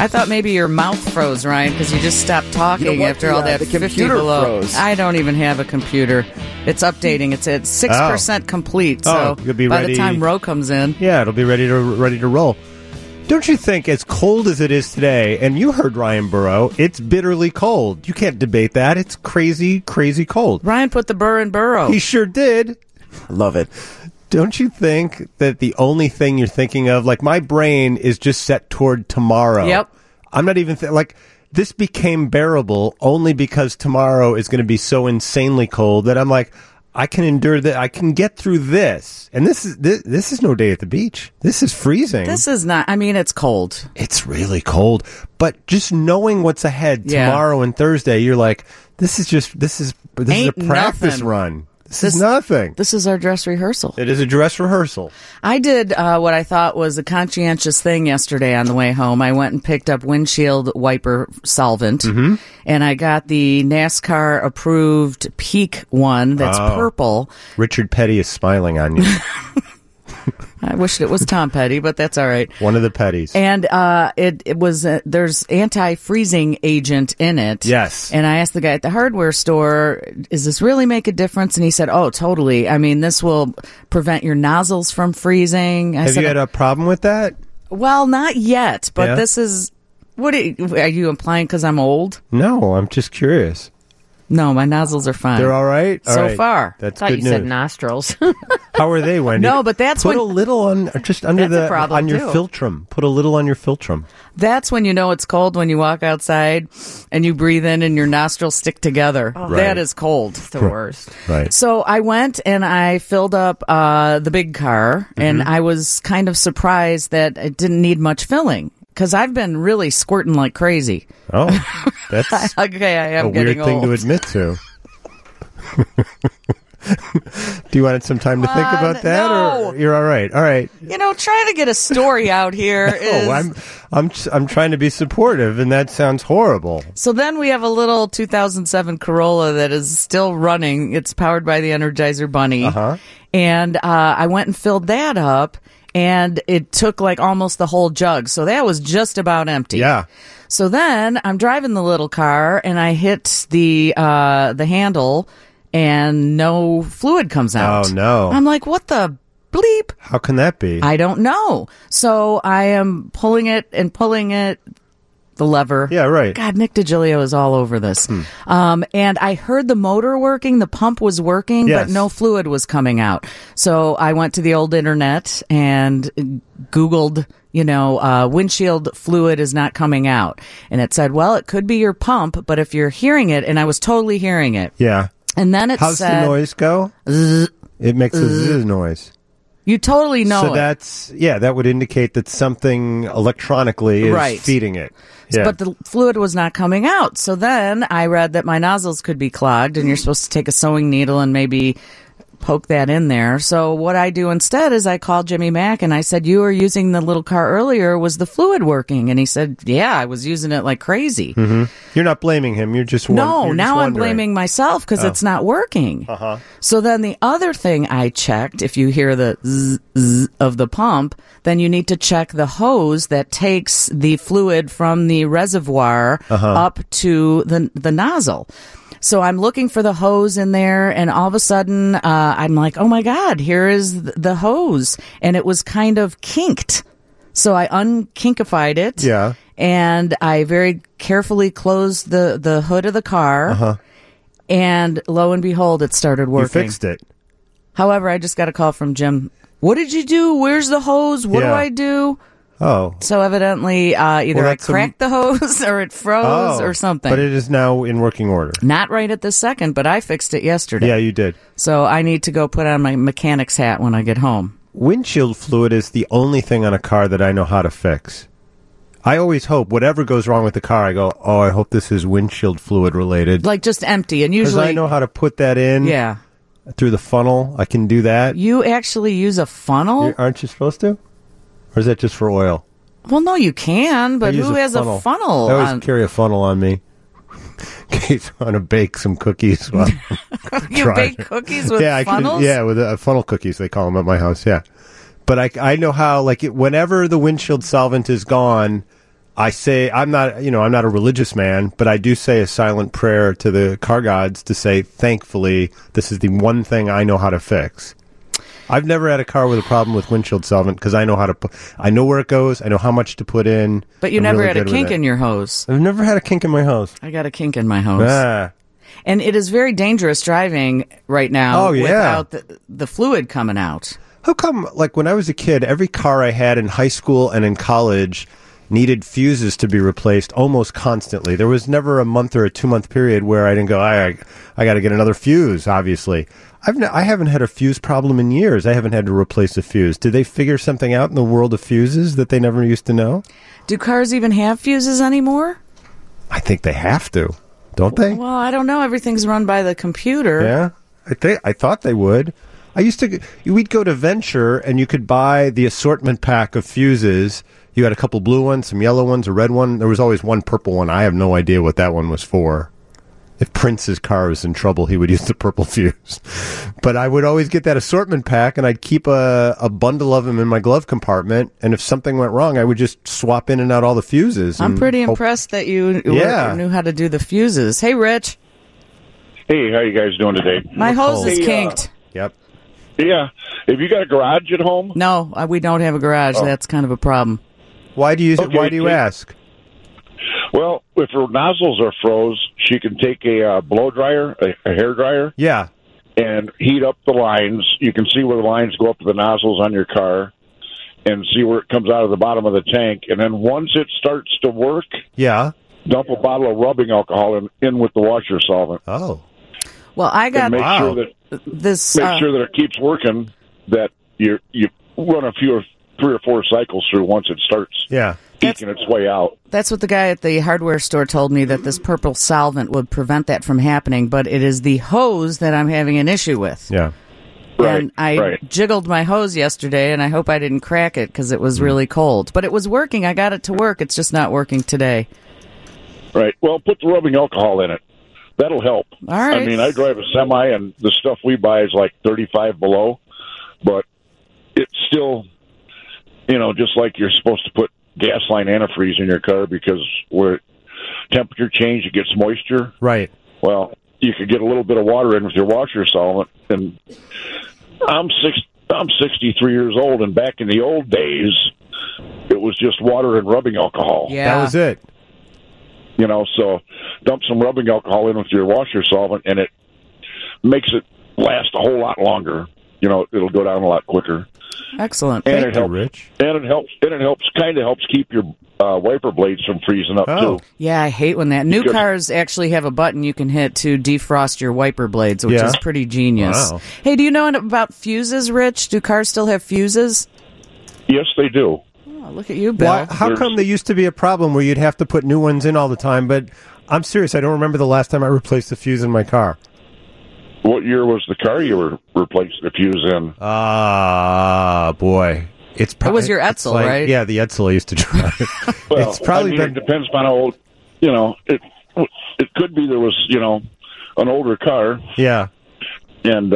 I thought maybe your mouth froze, Ryan, because you just stopped talking after all that the 50 computer below. froze. I don't even have a computer. It's updating. It's at 6% complete. So you'll be by ready. the time Roe comes in. Yeah, it'll be ready to roll. Don't you think, as cold as it is today, and you heard Ryan Burrow, it's bitterly cold. You can't debate that. It's crazy, crazy cold. Ryan put the burr in burrow. He sure did. I love it. Don't you think that the only thing you're thinking of, like my brain is just set toward tomorrow. Yep. I'm not even this became bearable only because tomorrow is going to be so insanely cold that I'm like, I can endure that. I can get through this. And this is no day at the beach. This is freezing. This is not, I mean, it's cold. It's really cold. But just knowing what's ahead tomorrow and Thursday, you're like, this is a practice nothing. run. This is nothing. This is our dress rehearsal. It is a dress rehearsal. I did what I thought was a conscientious thing yesterday on the way home. I went and picked up windshield wiper solvent, and I got the NASCAR approved Peak one that's purple. Richard Petty is smiling on you. I wished it was Tom Petty, but that's all right. One of the Pettys. And it was there's anti-freezing agent in it. Yes. And I asked the guy at the hardware store, "Does this really make a difference?" And he said, "Oh, totally. I mean, this will prevent your nozzles from freezing." Have you had a problem with that? Well, not yet, but Yeah? this is. What are you implying? Because I'm old? No, I'm just curious. No, my nozzles are fine. They're all right? All So right. far. That's I thought good you news. said nostrils. How are they, Wendy? No, but that's Put when- a little on, just under That's a problem, on your too. filtrum. Put a little on your filtrum. That's when you know it's cold, when you walk outside and you breathe in and your nostrils stick together. Right. That is cold. It's the worst. Right. So I went and I filled up the big car, and I was kind of surprised that it didn't need much filling because I've been really squirting like crazy. Oh, that's Okay, I am a weird getting thing old. to admit to. Do you want some time to think about that, no. or you're all right? All right. You know, trying to get a story out here is. Oh, I'm trying to be supportive, and that sounds horrible. So then we have a little 2007 Corolla that is still running. It's powered by the Energizer Bunny. Uh-huh. And I went and filled that up, and it took like almost the whole jug. So that was just about empty. Yeah. So then I'm driving the little car, and I hit the handle, and no fluid comes out. Oh, no. I'm like, what the bleep? How can that be? I don't know. So I am pulling it, the lever. Yeah, right. God, Nick DiGilio is all over this. And I heard the motor working, the pump was working, Yes. but no fluid was coming out. So I went to the old internet and Googled, windshield fluid is not coming out. And it said, well, it could be your pump, but if you're hearing it, and I was totally hearing it. Yeah. And then it How's said, the noise go? It makes a zzz noise. you totally know So it. that would indicate that something electronically is Right. feeding it. Yeah. But the fluid was not coming out. So then I read that my nozzles could be clogged, and you're supposed to take a sewing needle and maybe poke that in there. So what I do instead is I called Jimmy Mack and I said, you were using the little car earlier. Was the fluid working? And he said, yeah, I was using it like crazy. Mm-hmm. You're not blaming him. You're just No, you're now just I'm wondering. blaming myself because it's not working. Uh-huh. So then the other thing I checked, if you hear the zzz, zzz of the pump, then you need to check the hose that takes the fluid from the reservoir up to the nozzle. So I'm looking for the hose in there, and all of a sudden, I'm like, oh my God, here is the hose. And it was kind of kinked. So I unkinkified it. Yeah. And I very carefully closed the hood of the car. And lo and behold, it started working. You fixed it. However, I just got a call from Jim. What did you do? Where's the hose? What do Yeah. I do? Oh. So evidently, either Well, I that's cracked the hose or it froze or something. But it is now in working order. Not right at this second, but I fixed it yesterday. Yeah, you did. So I need to go put on my mechanic's hat when I get home. Windshield fluid is the only thing on a car that I know how to fix. I always hope whatever goes wrong with the car, I go, oh, I hope this is windshield fluid related. Like just empty. And Because usually, I know how to put that in yeah. through the funnel. I can do that. You actually use a funnel? Aren't you supposed to? Or is that just for oil? Well, no, you can, I but use who has a funnel? I always carry a funnel on me. In case I want to bake some cookies. While You driving. bake cookies with I funnels? can, with funnel cookies, they call them at my house, yeah. But I know how, whenever the windshield solvent is gone, I say I'm not a religious man, but I do say a silent prayer to the car gods to say, thankfully, this is the one thing I know how to fix. I've never had a car with a problem with windshield solvent because I know how to I know where it goes. I know how much to put in. But you never had a kink in your hose. I've never had a kink in my hose. I got a kink in my hose. And it is very dangerous driving right now without the fluid coming out. How come, like, when I was a kid, every car I had in high school and in college needed fuses to be replaced almost constantly? There was never a month or a 2-month period where I didn't go, I got to get another fuse, obviously. I haven't had a fuse problem in years. I haven't had to replace a fuse. Did they figure something out in the world of fuses that they never used to know? Do cars even have fuses anymore? I think they have to, don't they? Well, I don't know. Everything's run by the computer. Yeah, I thought they would. We'd go to Venture, and you could buy the assortment pack of fuses. You had a couple blue ones, some yellow ones, a red one. There was always one purple one. I have no idea what that one was for. If Prince's car was in trouble, he would use the purple fuse. But I would always get that assortment pack, and I'd keep a bundle of them in my glove compartment. And if something went wrong, I would just swap in and out all the fuses. I'm pretty impressed that you knew how to do the fuses. Hey, Rich. Hey, how you guys doing today? My hose is kinked. Yep. Yeah. Have you got a garage at home? No, we don't have a garage. Oh. That's kind of a problem. Why do you ask? Well, if her nozzles are froze, she can take a blow dryer, a hair dryer, Yeah. and heat up the lines. You can see where the lines go up to the nozzles on your car and see where it comes out of the bottom of the tank. And then once it starts to work, Yeah. dump a bottle of rubbing alcohol in with the washer solvent. Oh. Well, I got And make sure that it keeps working, that you run three or four cycles through once it starts eking its way out. That's what the guy at the hardware store told me, that this purple solvent would prevent that from happening, but it is the hose that I'm having an issue with. Yeah. And I jiggled my hose yesterday, and I hope I didn't crack it because it was really cold. But it was working. I got it to work. It's just not working today. Right. Well, put the rubbing alcohol in it. That'll help. All right. I mean, I drive a semi, and the stuff we buy is like 35 below, but it's still, just like you're supposed to put gasoline antifreeze in your car because where temperature change, it gets moisture. Right. Well, you could get a little bit of water in with your washer solvent, and I'm 63 years old, and back in the old days, it was just water and rubbing alcohol. Yeah. That was it. So dump some rubbing alcohol in with your washer solvent, and it makes it last a whole lot longer. It'll go down a lot quicker. Excellent. And Thank you, Rich. And it helps keep your wiper blades from freezing up too. Yeah, I hate when that. New cars actually have a button you can hit to defrost your wiper blades, which is pretty genius. Wow. Hey, do you know about fuses, Rich? Do cars still have fuses? Yes, they do. Oh, look at you, Bill. How come there used to be a problem where you'd have to put new ones in all the time? But I'm serious. I don't remember the last time I replaced the fuse in my car. What year was the car you were replacing the fuse in? Boy. It was your Edsel, right? Yeah, the Edsel I used to drive. Well, it's probably it depends on how old, it could be there was, an older car. Yeah. And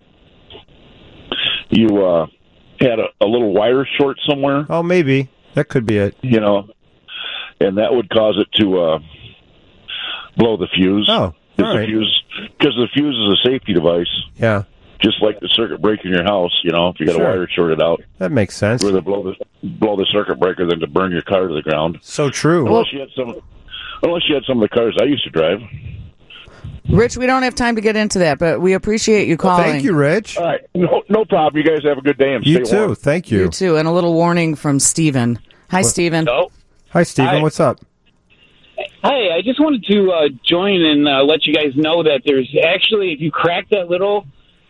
you had a little wire short somewhere. Oh, maybe. That could be it. And that would cause it to blow the fuse. Oh, all right. Because the fuse is a safety device. Yeah. Just like the circuit breaker in your house, if you got a wire shorted out. That makes sense. Rather blow the circuit breaker than to burn your car to the ground. So true. Unless you had some of the cars I used to drive. Rich, we don't have time to get into that, but we appreciate you calling. Thank you, Rich. All right. No problem. You guys have a good day and You stay too. warm. Thank you. You too. And a little warning from Steven. Hi, Steven. No. Hi, Stephen. Hi. What's up? Hey, I just wanted to join and let you guys know that there's actually, if you crack that little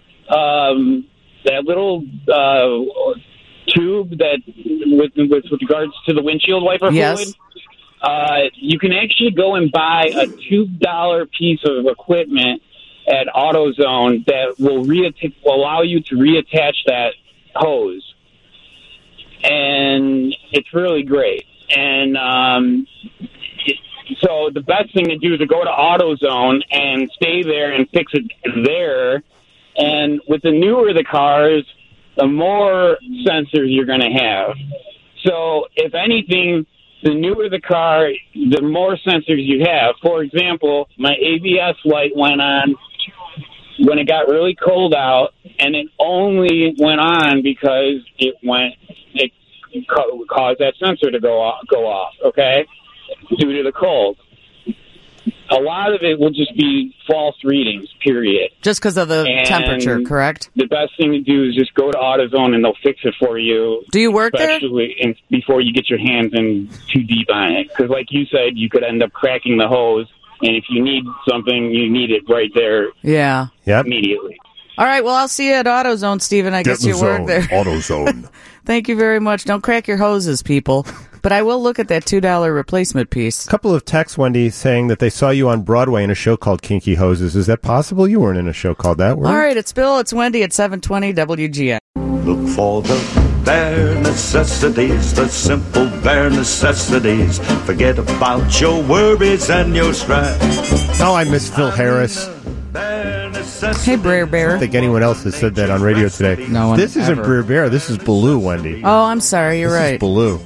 tube that with regards to the windshield wiper fluid, you can actually go and buy a $2 piece of equipment at AutoZone that will allow you to reattach that hose, and it's really great. And so the best thing to do is to go to AutoZone and stay there and fix it there. And with the newer the cars, the more sensors you're going to have. So if anything, the newer the car, the more sensors you have. For example, my ABS light went on when it got really cold out, and it only went on because it caused that sensor to go off, okay, due to the cold. A lot of it will just be false readings, period. Just because of the temperature, correct? The best thing to do is just go to AutoZone and they'll fix it for you. Do you work there? Especially before you get your hands in too deep on it. Because like you said, you could end up cracking the hose. And if you need something, you need it right there immediately. All right, well, I'll see you at AutoZone, Stephen. I guess you work there. AutoZone. Thank you very much. Don't crack your hoses, people. But I will look at that $2 replacement piece. A couple of texts, Wendy, saying that they saw you on Broadway in a show called Kinky Hoses. Is that possible? You weren't in a show called that, were you? All right, it's Bill. It's Wendy at 720 WGN. Look for the bare necessities, the simple bare necessities. Forget about your worries and your strife. Oh, I miss Phil Harris. Hey, Brer Bear. I don't think anyone else has said that on radio today. No one This isn't Brer Bear. This is Baloo, Wendy. Oh, I'm sorry. You're right. This is Baloo.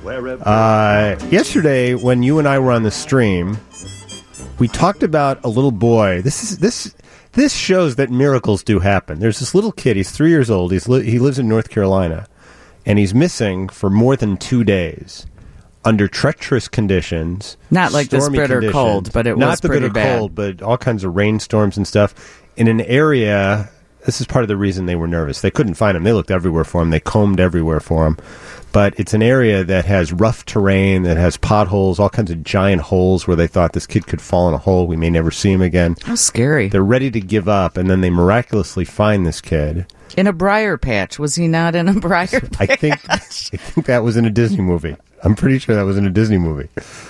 Yesterday, when you and I were on the stream, we talked about a little boy. This shows that miracles do happen. There's this little kid. He's 3 years old. He lives in North Carolina, and he's missing for more than 2 days under treacherous conditions. Not like this bitter cold, but it was pretty bad. Not the bitter cold, but all kinds of rainstorms and stuff in an area. This is part of the reason they were nervous. They couldn't find him. They looked everywhere for him. They combed everywhere for him. But it's an area that has rough terrain, that has potholes, all kinds of giant holes where they thought this kid could fall in a hole. We may never see him again. How scary. They're ready to give up, and then they miraculously find this kid. In a briar patch. Was he not in a briar patch? I think that was in a Disney movie. I'm pretty sure that was in a Disney movie.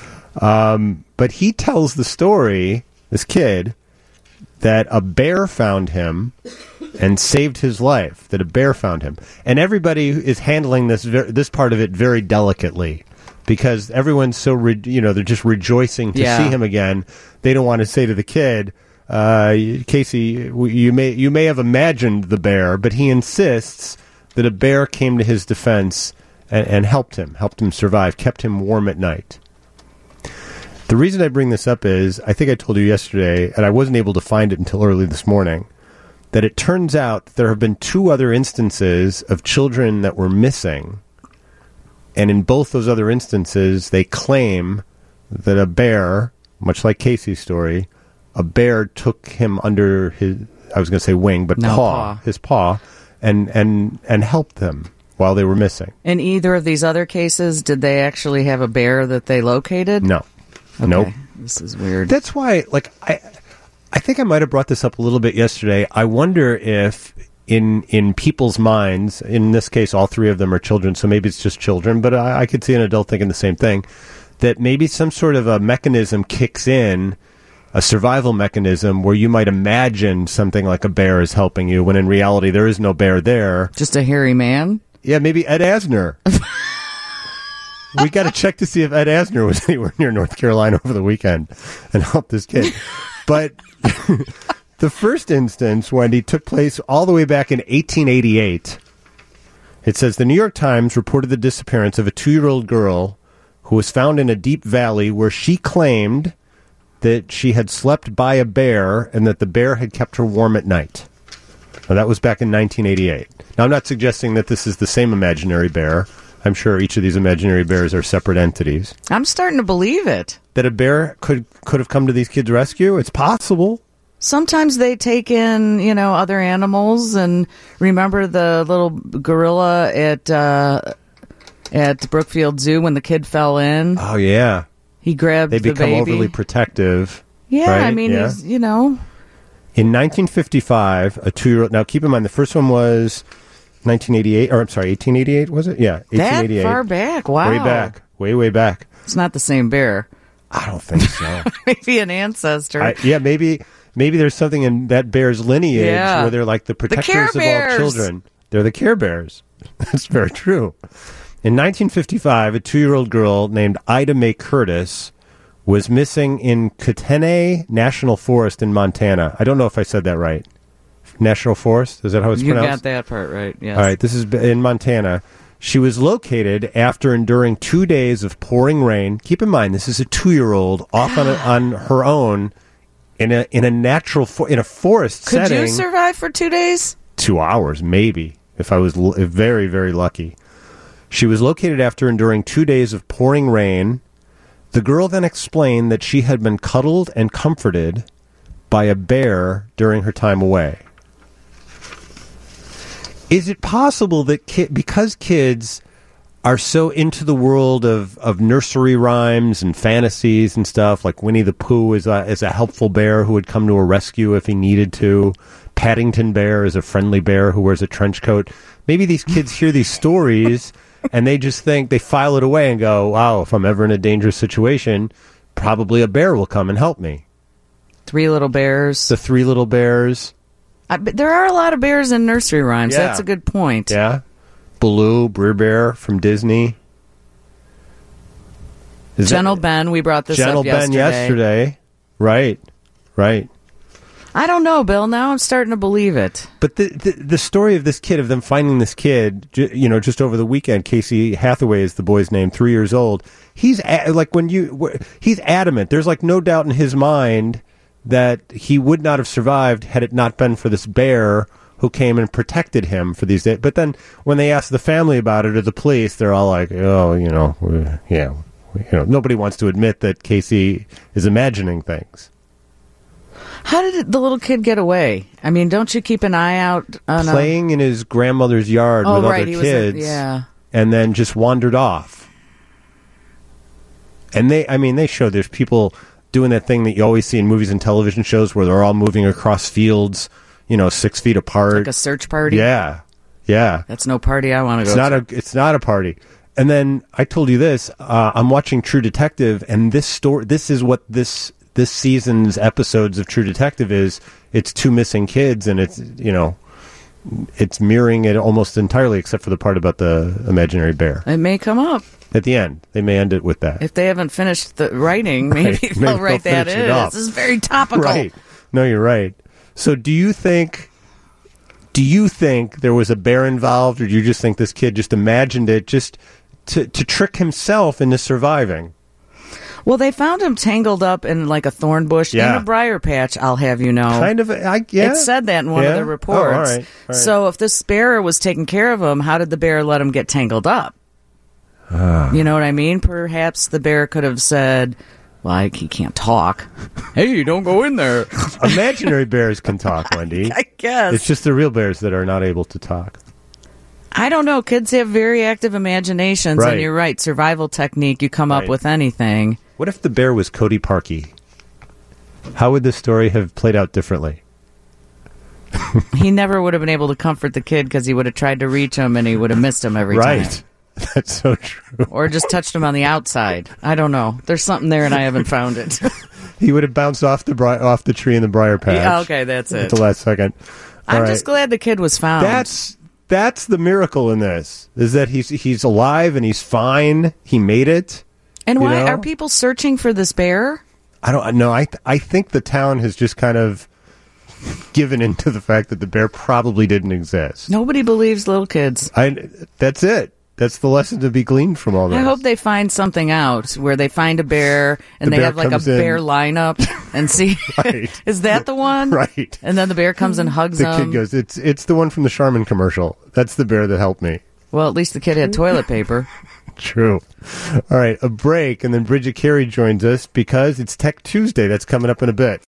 But he tells the story, this kid, that a bear found him and saved his life, that a bear found him. And everybody is handling this part of it very delicately because everyone's so, they're just rejoicing to see him again. They don't want to say to the kid, Casey, you may have imagined the bear, but he insists that a bear came to his defense and helped him survive, kept him warm at night. The reason I bring this up is, I think I told you yesterday, and I wasn't able to find it until early this morning, that it turns out there have been 2 other instances of children that were missing, and in both those other instances, they claim that a bear, much like Casey's story, a bear took him under his, I was going to say wing, but his paw, and helped them while they were missing. In either of these other cases, did they actually have a bear that they located? No. Okay. Nope. This is weird. That's why, I think I might have brought this up a little bit yesterday. I wonder if in people's minds, in this case, all 3 of them are children, so maybe it's just children, but I could see an adult thinking the same thing, that maybe some sort of a mechanism kicks in, a survival mechanism, where you might imagine something like a bear is helping you, when in reality there is no bear there. Just a hairy man? Yeah, maybe Ed Asner. We got to check to see if Ed Asner was anywhere near North Carolina over the weekend and helped this kid. But the first instance, Wendy, took place all the way back in 1888. It says, the New York Times reported the disappearance of a 2-year-old girl who was found in a deep valley where she claimed that she had slept by a bear and that the bear had kept her warm at night. Now, that was back in 1988. Now, I'm not suggesting that this is the same imaginary bear. I'm sure each of these imaginary bears are separate entities. I'm starting to believe it. That a bear could have come to these kids' rescue? It's possible. Sometimes they take in, other animals, and remember the little gorilla at Brookfield Zoo when the kid fell in? Oh, yeah. He grabbed the baby. They become overly protective. Yeah, right? I mean, he's, In 1955, a 2-year-old... Now, keep in mind, the first one was 1988, or I'm sorry, 1888, was it? Yeah, 1888. That far back, wow. Way back, way back. It's not the same bear. I don't think so. Maybe an ancestor. Maybe there's something in that bear's lineage where they're like the protectors of all children. They're the Care Bears. That's very true. In 1955, a 2-year-old girl named Ida Mae Curtis was missing in Kootenai National Forest in Montana. I don't know if I said that right. National Forest? Is that how it's pronounced? You got that part right, yes. All right, this is in Montana. She was located after enduring 2 days of pouring rain. Keep in mind, this is a 2-year-old off on her own in a natural in a forest setting. Could you survive for 2 days? 2 hours, maybe, if I was very, very lucky. She was located after enduring 2 days of pouring rain. The girl then explained that she had been cuddled and comforted by a bear during her time away. Is it possible that because kids are so into the world of nursery rhymes and fantasies and stuff, like Winnie the Pooh is a helpful bear who would come to a rescue if he needed to, Paddington Bear is a friendly bear who wears a trench coat, maybe these kids hear these stories and they just think, they file it away and go, wow, if I'm ever in a dangerous situation, probably a bear will come and help me. Three Little Bears. The Three Little Bears. There are a lot of bears in nursery rhymes. Yeah. That's a good point. Yeah. Baloo, Brer Bear from Disney. Gentle Ben, we brought this up yesterday. Gentle Ben yesterday. Right. I don't know, Bill. Now I'm starting to believe it. But the story of this kid, of them finding this kid, just over the weekend, Casey Hathaway is the boy's name, 3 years old. He's adamant. There's like no doubt in his mind that he would not have survived had it not been for this bear who came and protected him for these days. But then when they ask the family about it or the police, they're all like, nobody wants to admit that Casey is imagining things. How did the little kid get away? I mean, don't you keep an eye out on playing in his grandmother's yard with other kids, and then just wandered off. And they show there's people doing that thing that you always see in movies and television shows where they're all moving across fields, 6 feet apart. Like a search party? Yeah. That's no party I want to go to. It's not a party. And then I told you this, I'm watching True Detective, and this is what this season's episodes of True Detective is. It's two missing kids, and it's mirroring it almost entirely, except for the part about the imaginary bear. It may come up. At the end, they may end it with that. If they haven't finished the writing, maybe they'll write that in. This is very topical. Right. No, you're right. So do you think there was a bear involved, or do you just think this kid just imagined it just to trick himself into surviving? Well, they found him tangled up in like a thorn bush in a briar patch, I'll have you know. Kind of, It said that in one of the reports. Oh, all right. So if this bear was taking care of him, how did the bear let him get tangled up? You know what I mean? Perhaps the bear could have said, like, he can't talk. Hey, don't go in there. Imaginary bears can talk, Wendy. I guess. It's just the real bears that are not able to talk. I don't know. Kids have very active imaginations, and you're right. Survival technique, you come up with anything. What if the bear was Cody Parkey? How would this story have played out differently? He never would have been able to comfort the kid because he would have tried to reach him, and he would have missed him every time. Right. That's so true. Or just touched him on the outside. I don't know. There's something there, and I haven't found it. He would have bounced off the tree in the briar patch. Yeah, okay, that's it. At the last second. I'm just glad the kid was found. That's the miracle in this, is that he's alive and he's fine. He made it. And why are people searching for this bear? I don't know. I think the town has just kind of given into the fact that the bear probably didn't exist. Nobody believes little kids. That's it. That's the lesson to be gleaned from all this. I hope they find something out where they find a bear and they have like a bear lineup and see, is that the one? Right. And then the bear comes and hugs the him. The kid goes, it's the one from the Charmin commercial. That's the bear that helped me. Well, at least the kid had toilet paper. True. All right, a break, and then Bridget Carey joins us because it's Tech Tuesday. That's coming up in a bit.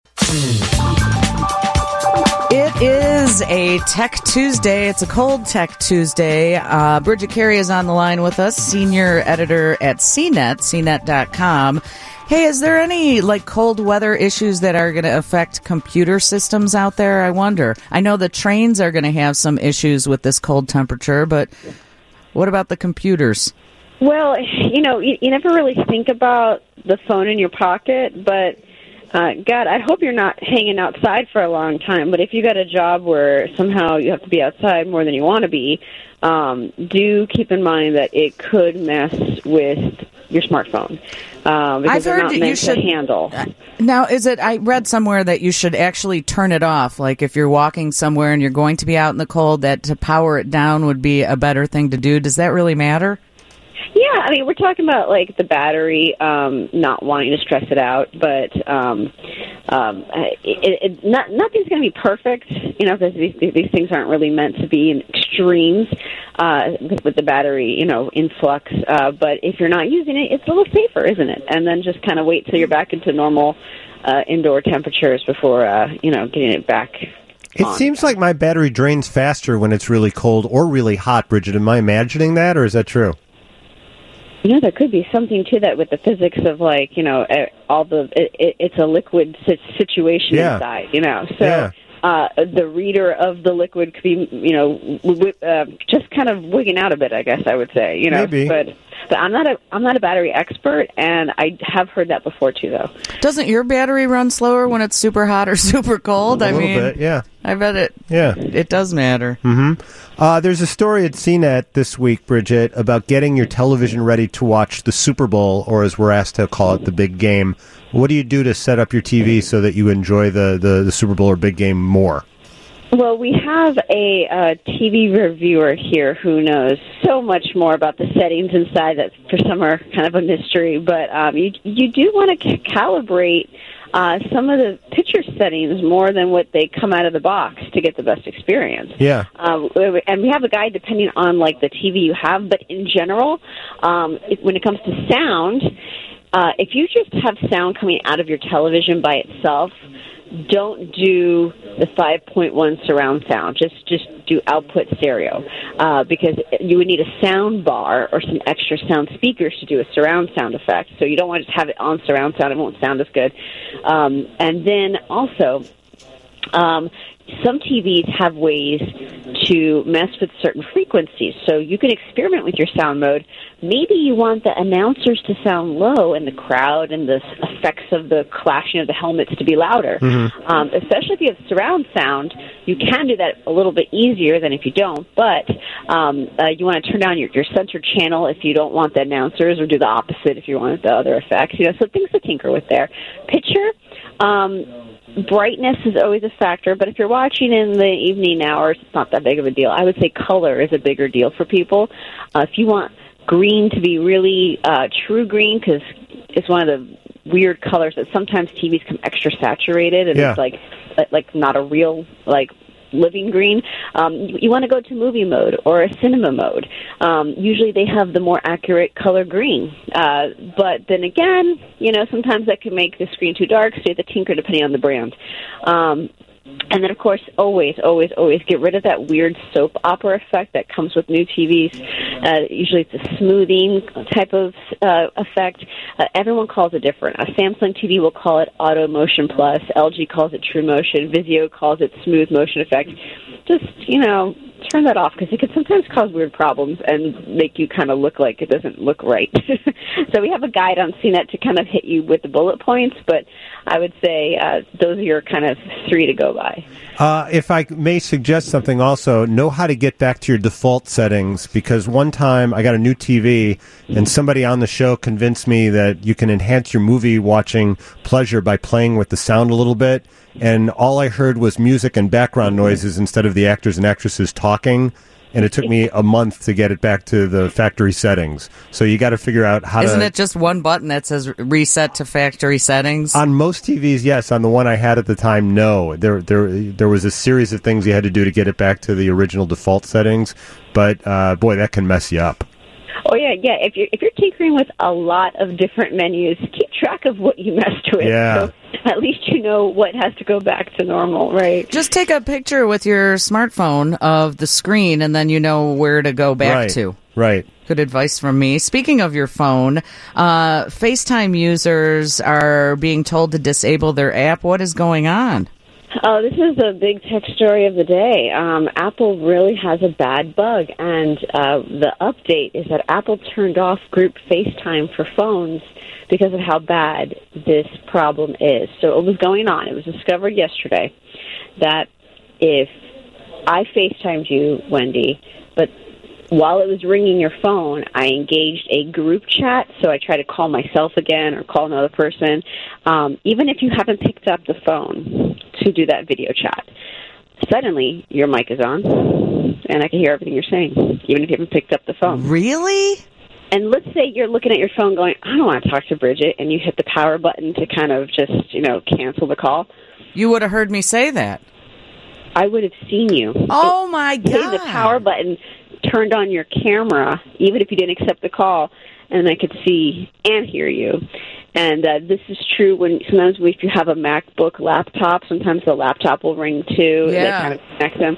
It is a Tech Tuesday. It's a cold Tech Tuesday. Bridget Carey is on the line with us, senior editor at CNET.com. Hey, is there any cold weather issues that are going to affect computer systems out there? I wonder. I know the trains are going to have some issues with this cold temperature, but what about the computers? Well, you never really think about the phone in your pocket, but God, I hope you're not hanging outside for a long time, but if you got a job where somehow you have to be outside more than you want to be, do keep in mind that it could mess with your smartphone. Because I've heard that you should handle. Now, I read somewhere that you should actually turn it off. Like if you're walking somewhere and you're going to be out in the cold, that to power it down would be a better thing to do. Does that really matter? Yeah, I mean, we're talking about like the battery, not wanting to stress it out, but nothing's going to be perfect, because these things aren't really meant to be in extremes with the battery, in flux. But if you're not using it, it's a little safer, isn't it? And then just kind of wait till you're back into normal indoor temperatures before, getting it back. It seems like my battery drains faster when it's really cold or really hot, Bridget. Am I imagining that, or is that true? There could be something to that with the physics of it's a liquid situation inside, So the reader of the liquid could be, just kind of wigging out a bit, I guess I would say, Maybe. But I'm not a battery expert, and I have heard that before too, though. Doesn't your battery run slower when it's super hot or super cold? A little bit, yeah. I bet it. Yeah, it does matter. Mm-hmm. There's a story at CNET this week, Bridget, about getting your television ready to watch the Super Bowl, or as we're asked to call it, the big game. What do you do to set up your TV so that you enjoy the Super Bowl or big game more? Well, we have a TV reviewer here who knows so much more about the settings inside that for some are kind of a mystery. But you do want to calibrate some of the picture settings more than what they come out of the box to get the best experience. Yeah. And we have a guide depending on like the TV you have. But in general, when it comes to sound, if you just have sound coming out of your television by itself, don't do the 5.1 surround sound. Just do output stereo, because you would need a sound bar or some extra sound speakers to do a surround sound effect. So you don't want to just have it on surround sound; it won't sound as good. And then also, some TVs have ways to mess with certain frequencies. So you can experiment with your sound mode. Maybe you want the announcers to sound low and the crowd and the effects of the clashing of the helmets to be louder. Mm-hmm. Especially if you have surround sound, you can do that a little bit easier than if you don't. But you want to turn down your center channel if you don't want the announcers, or do the opposite if you want the other effects. So things to tinker with there. Picture. Brightness is always a factor, but if you're watching in the evening hours, it's not that big of a deal. I would say color is a bigger deal for people. If you want green to be really true green, because it's one of the weird colors that sometimes TVs come extra saturated, and it's like not a real living green. You want to go to movie mode or a cinema mode. Usually they have the more accurate color green. But then again, sometimes that can make the screen too dark, so you have to tinker depending on the brand. And then, of course, always get rid of that weird soap opera effect that comes with new TVs. Usually it's a smoothing type of effect. Everyone calls it different. A Samsung TV will call it Auto Motion Plus. LG calls it True Motion. Vizio calls it Smooth Motion Effect. Just, turn that off, because it can sometimes cause weird problems and make you kind of look like it doesn't look right. So we have a guide on CNET to kind of hit you with the bullet points, but I would say those are your kind of 3 to go by. If I may suggest something also, know how to get back to your default settings, because one time I got a new TV and somebody on the show convinced me that you can enhance your movie watching pleasure by playing with the sound a little bit, and all I heard was music and background noises instead of the actors and actresses talking. And it took me a month to get it back to the factory settings. So you got to figure out how Isn't it just one button that says reset to factory settings? On most TVs, yes. On the one I had at the time, no. There was a series of things you had to do to get it back to the original default settings. But, boy, that can mess you up. Oh, yeah. If you're tinkering with a lot of different menus, keep track of what you messed with. Yeah. So at least you know what has to go back to normal, right? Just take a picture with your smartphone of the screen, and then you know where to go back to. Right. Good advice from me. Speaking of your phone, FaceTime users are being told to disable their app. What is going on? Oh, this is the big tech story of the day. Apple really has a bad bug, and the update is that Apple turned off group FaceTime for phones because of how bad this problem is. So it was going on. It was discovered yesterday that if I FaceTimed you, Wendy, but while it was ringing your phone, I engaged a group chat, so I try to call myself again or call another person, even if you haven't picked up the phone to do that video chat. Suddenly, your mic is on, and I can hear everything you're saying, even if you haven't picked up the phone. Really? And let's say you're looking at your phone going, I don't want to talk to Bridget, and you hit the power button to kind of just, cancel the call. You would have heard me say that. I would have seen you. Oh, my God. Hitting the power button turned on your camera, even if you didn't accept the call, and I could see and hear you. And this is true when sometimes if you have a MacBook laptop, sometimes the laptop will ring too. Yeah. They kind of connect them.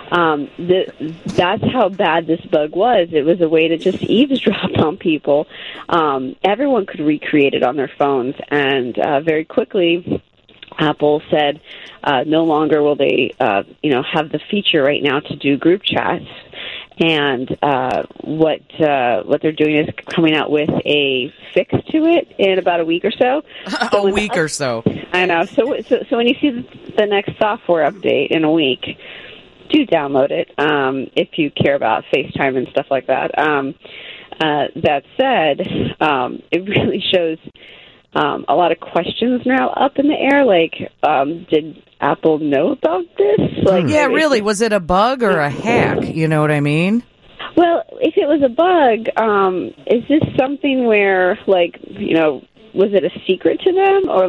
That's how bad this bug was. It was a way to just eavesdrop on people. Everyone could recreate it on their phones, and very quickly Apple said no longer will they have the feature right now to do group chats. And what they're doing is coming out with a fix to it in about a week or so. A week or so. I know. So when you see the next software update in a week, do download it if you care about FaceTime and stuff like that. That said, it really shows a lot of questions now up in the air. Like, did Apple know about this? Like, yeah, really. Was it a bug or a hack? You know what I mean? Well, if it was a bug, is this something where, was it a secret to them? Or,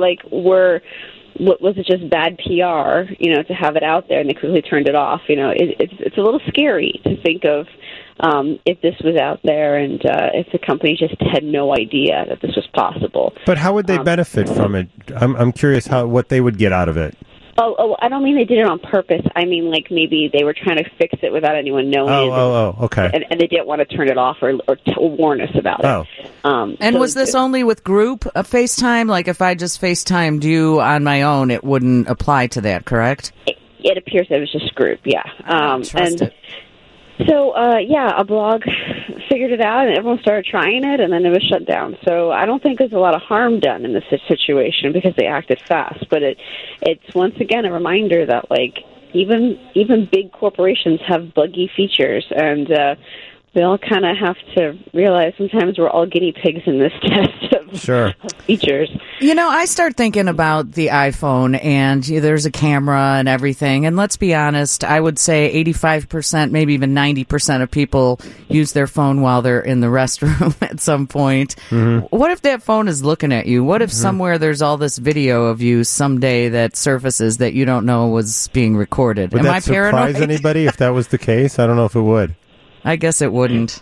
was it just bad PR, to have it out there and they quickly turned it off? It's a little scary to think of if this was out there and if the company just had no idea that this was possible. But how would they benefit from it? I'm curious what they would get out of it. Oh, I don't mean they did it on purpose. I mean, maybe they were trying to fix it without anyone knowing. Okay. And they didn't want to turn it off or warn us about it. And was this only with group FaceTime? Like, if I just FaceTimed you on my own, it wouldn't apply to that, correct? It appears that it was just group, yeah. Trust it. So, a blog figured it out, and everyone started trying it, and then it was shut down. So I don't think there's a lot of harm done in this situation because they acted fast. But it's once again a reminder that, even big corporations have buggy features, and we all kind of have to realize sometimes we're all guinea pigs in this test of features. I start thinking about the iPhone, and there's a camera and everything. And let's be honest, I would say 85%, maybe even 90% of people use their phone while they're in the restroom at some point. Mm-hmm. What if that phone is looking at you? What if somewhere there's all this video of you someday that surfaces that you don't know was being recorded? Would that surprise anybody if that was the case? I don't know if it would. I guess it wouldn't.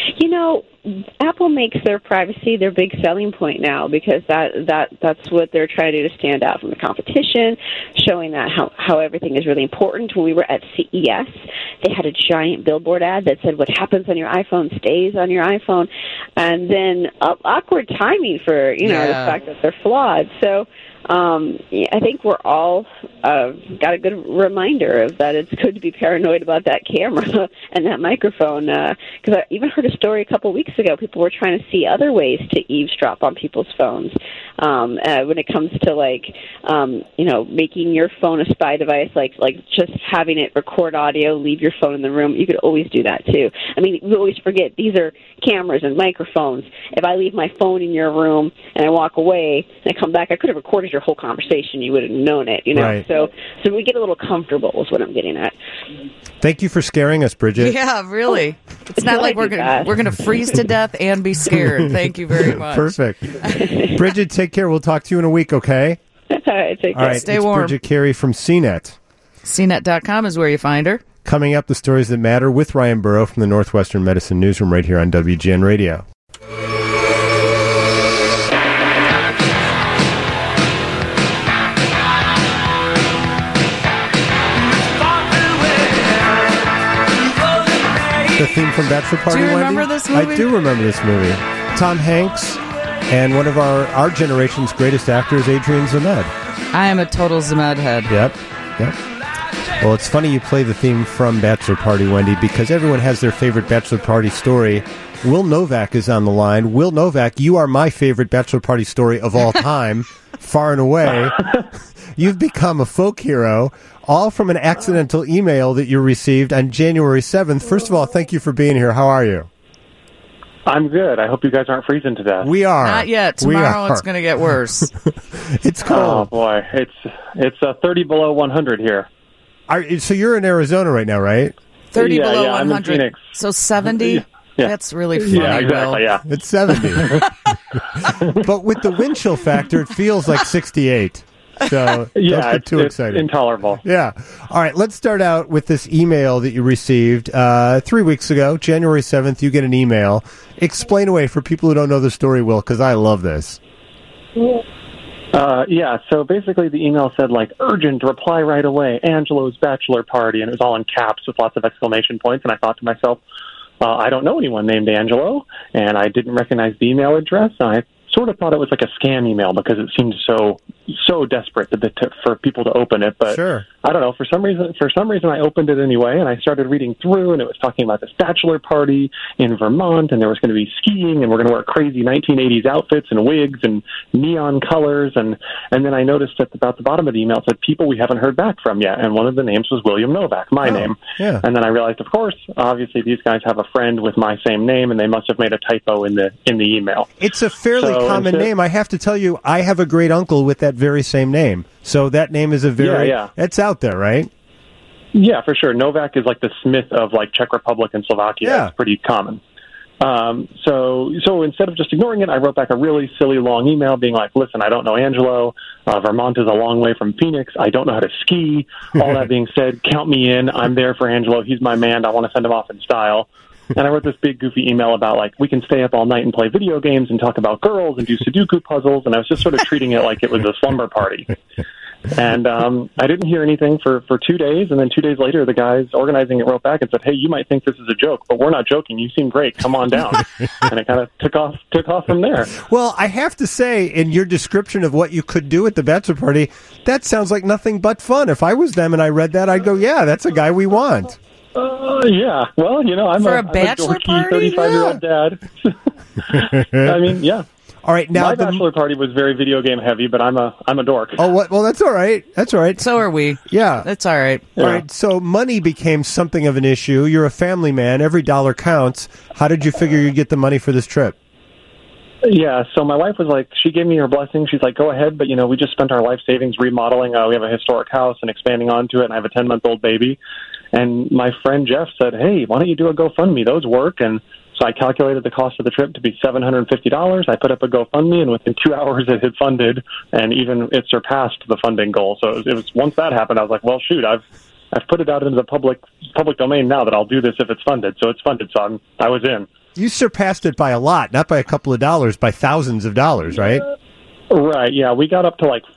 Apple makes their privacy their big selling point now because that's what they're trying to do to stand out from the competition, showing that how everything is really important. When we were at CES, they had a giant billboard ad that said, what happens on your iPhone stays on your iPhone. And then awkward timing for, the fact that they're flawed. So I think we're all got a good reminder of that it's good to be paranoid about that camera and that microphone. Because I even heard a story a couple weeks ago. People were trying to see other ways to eavesdrop on people's phones. When it comes to making your phone a spy device, like just having it record audio, leave your phone in the room. You could always do that too. I mean, we always forget these are cameras and microphones. If I leave my phone in your room and I walk away and I come back, I could have recorded your whole conversation. You would have known it, Right. So we get a little comfortable is what I'm getting at. Thank you for scaring us, Bridget. Yeah, really. It's not like we're going to freeze to death and be scared. Thank you very much. Perfect. Bridget, take care. We'll talk to you in a week, okay? All right, take care. All right, stay warm. Bridget Carey from CNET. CNET.com is where you find her. Coming up, the stories that matter with Ryan Burrow from the Northwestern Medicine Newsroom right here on WGN Radio. The theme from Bachelor Party, Do you remember Wendy? this movie? I do remember this movie. Tom Hanks and one of our generation's greatest actors, Adrian Zmed. I am a total Zmed head. Yep. Yep. Well, it's funny you play the theme from Bachelor Party, Wendy, because everyone has their favorite Bachelor Party story. Will Novak is on the line. Will Novak, you are my favorite Bachelor Party story of all time, far and away. You've become a folk hero, all from an accidental email that you received on January 7th. First of all, thank you for being here. How are you? I'm good. I hope you guys aren't freezing to death. We are. Not yet. Tomorrow it's going to get worse. It's cold. Oh, boy. It's 30 below 100 here. So you're in Arizona right now, right? 30 below 100. I'm in Phoenix. So 70? Yeah. That's really funny, Yeah, exactly, Will. yeah. It's 70. But with the wind chill factor, it feels like 68. So don't get too excited. It's intolerable. Yeah. All right, let's start out with this email that you received 3 weeks ago, January 7th. You get an email. Explain away for people who don't know the story, Will, because I love this. So basically the email said, like, urgent, reply right away, Angelo's bachelor party, and it was all in caps with lots of exclamation points, and I thought to myself, I don't know anyone named Angelo, and I didn't recognize the email address. I sort of thought it was like a scam email because it seemed so desperate for people to open it. But sure. I don't know, for some reason I opened it anyway, and I started reading through, and it was talking about this bachelor party in Vermont, and there was going to be skiing, and we're going to wear crazy 1980s outfits and wigs and neon colors, and then I noticed at about the bottom of the email it said people we haven't heard back from yet, and one of the names was William Novak, my name. Yeah. And then I realized, of course, obviously these guys have a friend with my same name, and they must have made a typo in the email. It's a fairly common name. I have to tell you, I have a great uncle with that very same name. So that name is a very... Yeah. It's out there, right? Yeah, for sure. Novak is like the Smith of like Czech Republic and Slovakia. Yeah. It's pretty common. So instead of just ignoring it, I wrote back a really silly long email being like, listen, I don't know Angelo. Vermont is a long way from Phoenix. I don't know how to ski. All that being said, count me in. I'm there for Angelo. He's my man. I want to send him off in style. And I wrote this big goofy email about like, we can stay up all night and play video games and talk about girls and do Sudoku puzzles. And I was just sort of treating it like it was a slumber party. And I didn't hear anything for 2 days, and then 2 days later, the guys organizing it wrote back and said, "Hey, you might think this is a joke, but we're not joking. You seem great. Come on down." And it kind of took off from there. Well, I have to say, in your description of what you could do at the bachelor party, that sounds like nothing but fun. If I was them and I read that, I'd go, "Yeah, that's a guy we want." Yeah. Well, I'm a dorky bachelor party, 35-year-old dad. I mean, yeah. All right, now my bachelor party was very video game heavy, but I'm a dork. Oh, what? Well, that's all right. That's all right. So are we. Yeah, that's all right. Yeah. All right. So money became something of an issue. You're a family man. Every dollar counts. How did you figure you'd get the money for this trip? Yeah, so my wife was like, she gave me her blessing. She's like, go ahead, but we just spent our life savings remodeling. We have a historic house and expanding onto it, and I have a 10-month-old baby. And my friend Jeff said, hey, why don't you do a GoFundMe? Those work. And so I calculated the cost of the trip to be $750. I put up a GoFundMe, and within 2 hours it had funded, and even it surpassed the funding goal. So it was once that happened, I was like, well, shoot, I've put it out into the public domain now that I'll do this if it's funded. So it's funded. So I was in. You surpassed it by a lot, not by a couple of dollars, by thousands of dollars, right? Right. Yeah, we got up to like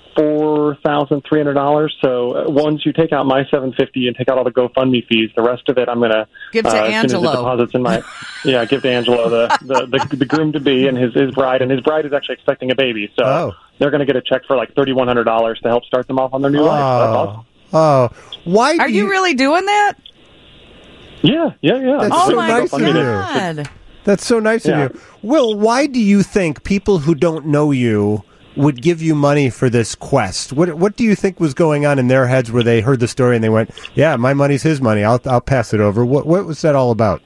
$4,300. So once you take out my $750 and take out all the GoFundMe fees, the rest of it I'm going to give to Angelo. Deposits in my give to Angelo the groom to be and his bride, and his bride is actually expecting a baby, so they're going to get a check for like $3,100 to help start them off on their new life. That's awesome. Oh, why? Are you really doing that? Yeah. That's so nice of you. That's so nice of you. Will, why do you think people who don't know you would give you money for this quest? What do you think was going on in their heads where they heard the story and they went, "Yeah, my money's his money. I'll pass it over." What was that all about?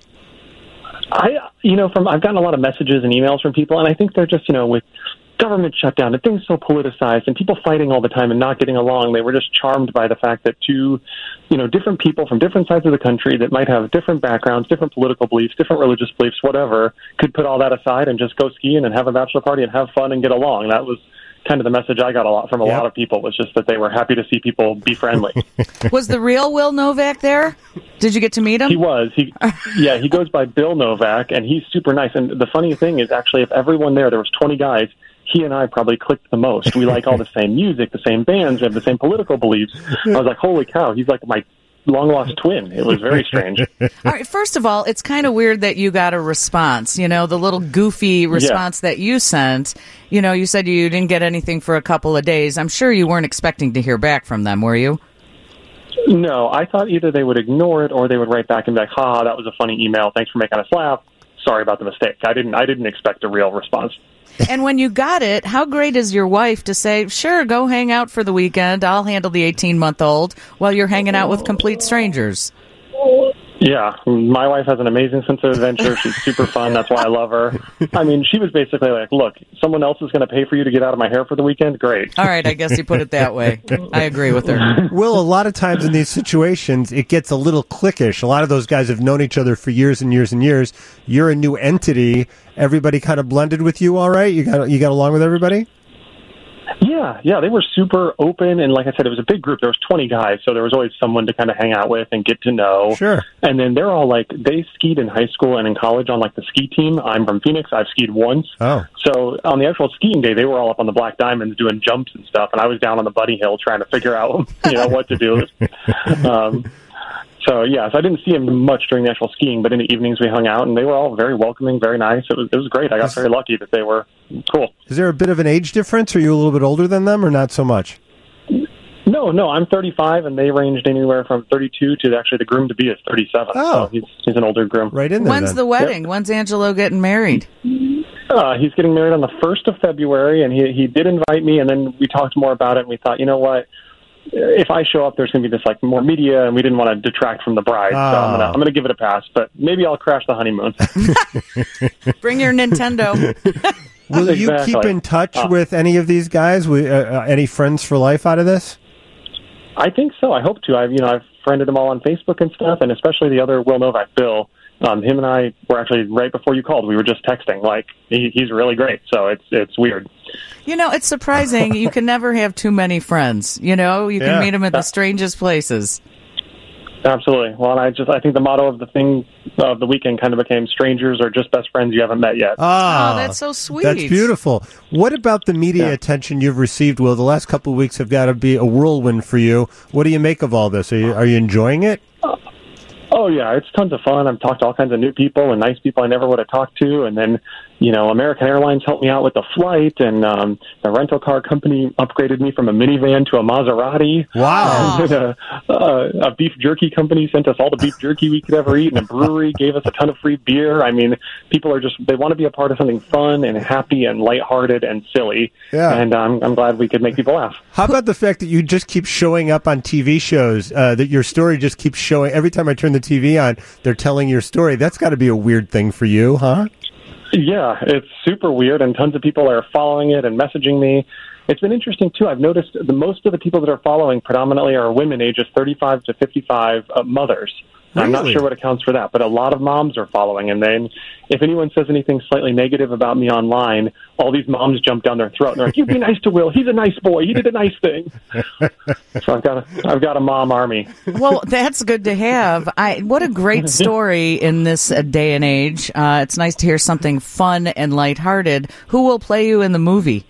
I've gotten a lot of messages and emails from people, and I think they're just with government shutdown and things so politicized and people fighting all the time and not getting along, they were just charmed by the fact that two, different people from different sides of the country that might have different backgrounds, different political beliefs, different religious beliefs, whatever, could put all that aside and just go skiing and have a bachelor party and have fun and get along. That was kind of the message I got a lot from a lot of people, was just that they were happy to see people be friendly. Was the real Will Novak there? Did you get to meet him? He was. He goes by Bill Novak, and he's super nice. And the funny thing is, actually, if everyone there was 20 guys, he and I probably clicked the most. We like all the same music, the same bands, we have the same political beliefs. I was like, holy cow, he's like my long-lost twin. It was very strange. All right, first of all, it's kind of weird that you got a response, the little goofy response that you sent. You said you didn't get anything for a couple of days. I'm sure you weren't expecting to hear back from them, were you? No, I thought either they would ignore it or they would write back and be like, "Ha, that was a funny email. Thanks for making us laugh. Sorry about the mistake." I didn't expect a real response. And when you got it, how great is your wife to say, "Sure, go hang out for the weekend. I'll handle the 18-month-old while you're hanging out with complete strangers." Yeah, my wife has an amazing sense of adventure. She's super fun. That's why I love her. I mean, she was basically like, look, someone else is going to pay for you to get out of my hair for the weekend? Great. All right, I guess you put it that way. I agree with her. Will, a lot of times in these situations, it gets a little cliquish. A lot of those guys have known each other for years and years and years. You're a new entity. Everybody kind of blended with you all right? You got along with everybody? Yeah, they were super open, and like I said, it was a big group. There was 20 guys, so there was always someone to kind of hang out with and get to know. Sure. And then they're all like, they skied in high school and in college on like the ski team. I'm from Phoenix. I've skied once. Oh. So on the actual skiing day, they were all up on the Black Diamonds doing jumps and stuff, and I was down on the Bunny Hill trying to figure out, what to do. So I didn't see him much during the actual skiing, but in the evenings we hung out, and they were all very welcoming, very nice. It was great. I got very lucky that they were cool. Is there a bit of an age difference? Are you a little bit older than them, or not so much? No, I'm 35, and they ranged anywhere from 32 to actually the groom to be is 37. Oh. So he's an older groom. Right in there. When's the wedding? Yep. When's Angelo getting married? He's getting married on the 1st of February, and he did invite me, and then we talked more about it, and we thought, you know what? If I show up, there's going to be this like more media, and we didn't want to detract from the bride. So I'm going to give it a pass, but maybe I'll crash the honeymoon. Bring your Nintendo. Will you keep in touch with any of these guys? Any friends for life out of this? I think so. I hope to. I've friended them all on Facebook and stuff, and especially the other Will Novak, Bill. Him and I were actually right before you called. We were just texting. Like he's really great. So it's weird. It's surprising. You can never have too many friends. You can meet them at the strangest places. Absolutely. Well, I think the motto of the weekend kind of became strangers or just best friends you haven't met yet. Oh, that's so sweet. That's beautiful. What about the media attention you've received, Will? The last couple of weeks have got to be a whirlwind for you. What do you make of all this? Are you enjoying it? Oh, yeah, it's tons of fun. I've talked to all kinds of new people and nice people I never would have talked to. And then, American Airlines helped me out with the flight, and the rental car company upgraded me from a minivan to a Maserati. Wow. And a beef jerky company sent us all the beef jerky we could ever eat, and a brewery gave us a ton of free beer. I mean, people are they want to be a part of something fun and happy and lighthearted and silly. Yeah. And I'm glad we could make people laugh. How about the fact that you just keep showing up on TV shows, that your story just keeps showing? Every time I turn the TV on, they're telling your story. That's got to be a weird thing for you, huh? Yeah, it's super weird, and tons of people are following it and messaging me. It's been interesting, too. I've noticed most of the people that are following predominantly are women ages 35 to 55 mothers. Really? I'm not sure what accounts for that, but a lot of moms are following. And then if anyone says anything slightly negative about me online, all these moms jump down their throat. And they're like, "You be nice to Will. He's a nice boy. He did a nice thing." So I've got a mom army. Well, that's good to have. What a great story in this day and age. It's nice to hear something fun and lighthearted. Who will play you in the movie?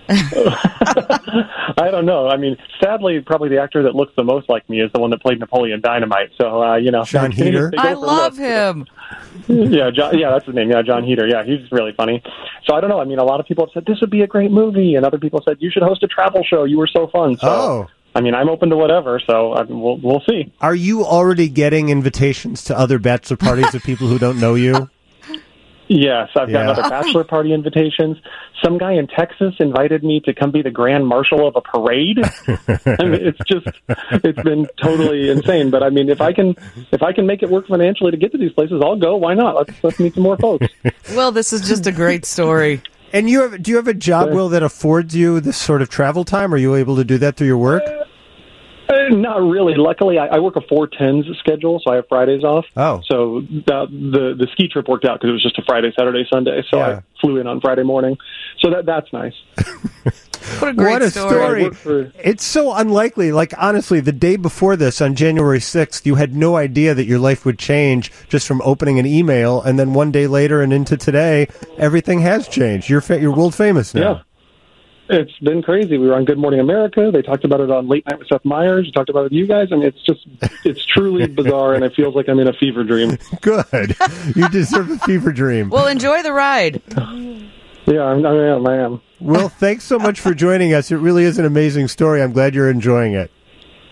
I don't know. I mean, sadly, probably the actor that looks the most like me is the one that played Napoleon Dynamite. So, Jon Heder. I love him. Yeah, that's his name. Yeah, Jon Heder. Yeah, he's really funny. So I don't know. I mean, a lot of people have said this would be a great movie, and other people said you should host a travel show. You were so fun. So, I mean, I'm open to whatever. So we'll see. Are you already getting invitations to other bachelor parties of people who don't know you? Yes, I've got other bachelor party invitations. Some guy in Texas invited me to come be the grand marshal of a parade. I mean, it's been totally insane. But I mean, if I can make it work financially to get to these places, I'll go. Why not? Let's meet some more folks. Well, this is just a great story. And do you have a job, Will, that affords you this sort of travel time? Are you able to do that through your work? Not really. Luckily, I work a 4-10s schedule, so I have Fridays off. Oh. So the ski trip worked out because it was just a Friday, Saturday, Sunday. So I flew in on Friday morning. So that's nice. What a great story. It's so unlikely. Like, honestly, the day before this, on January 6th, you had no idea that your life would change just from opening an email. And then one day later and into today, everything has changed. You're world famous now. Yeah. It's been crazy. We were on Good Morning America. They talked about it on Late Night with Seth Meyers. We talked about it with you guys. I mean, it's truly bizarre, and it feels like I'm in a fever dream. Good. You deserve a fever dream. Well, enjoy the ride. Yeah, I am. Well, thanks so much for joining us. It really is an amazing story. I'm glad you're enjoying it.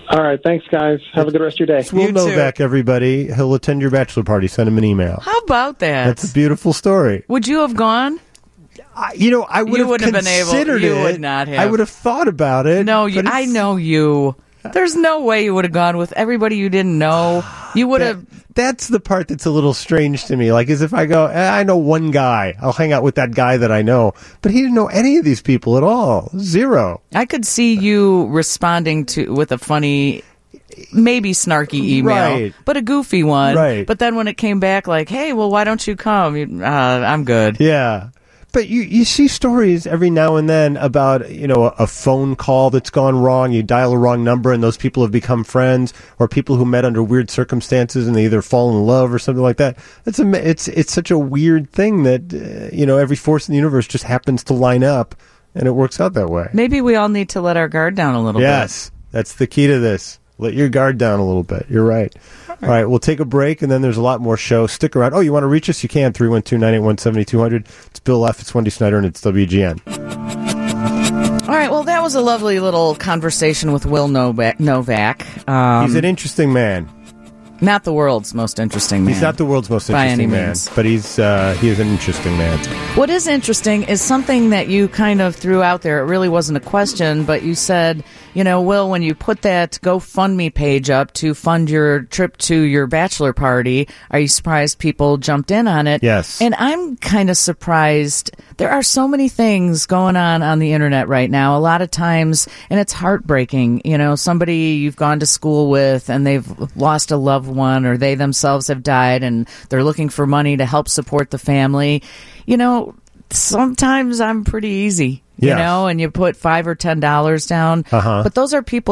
All right. Thanks, guys. Have a good rest of your day. It's Will Novak, everybody. He'll attend your bachelor party. Send him an email. How about that? That's a beautiful story. Would you have gone? I would have considered it. You would not have. I would have thought about it. No, I know you. There's no way you would have gone with everybody you didn't know. You would have. That's the part that's a little strange to me. Like, as if I go, I know one guy. I'll hang out with that guy that I know. But he didn't know any of these people at all. Zero. I could see you responding with a funny, maybe snarky email, right, but a goofy one. Right. But then when it came back like, hey, well, why don't you come? I'm good. Yeah. But you see stories every now and then about, a phone call that's gone wrong. You dial a wrong number and those people have become friends, or people who met under weird circumstances and they either fall in love or something like that. It's such a weird thing that, every force in the universe just happens to line up and it works out that way. Maybe we all need to let our guard down a little bit. Yes, that's the key to this. Let your guard down a little bit. You're right. All right, we'll take a break, and then there's a lot more show. Stick around. Oh, you want to reach us? You can, 312-981-7200. It's Bill F., it's Wendy Snyder, and it's WGN. All right, well, that was a lovely little conversation with Will Novak. He's an interesting man. Not the world's most interesting man. He's not the world's most interesting man, but he is an interesting man. What is interesting is something that you kind of threw out there. It really wasn't a question, but you said, Will, when you put that GoFundMe page up to fund your trip to your bachelor party, are you surprised people jumped in on it? Yes. And I'm kind of surprised. There are so many things going on the internet right now. A lot of times, and it's heartbreaking, somebody you've gone to school with and they've lost a loved one, or they themselves have died and they're looking for money to help support the family. Sometimes I'm pretty easy, and you put $5 or $10 down, but those are people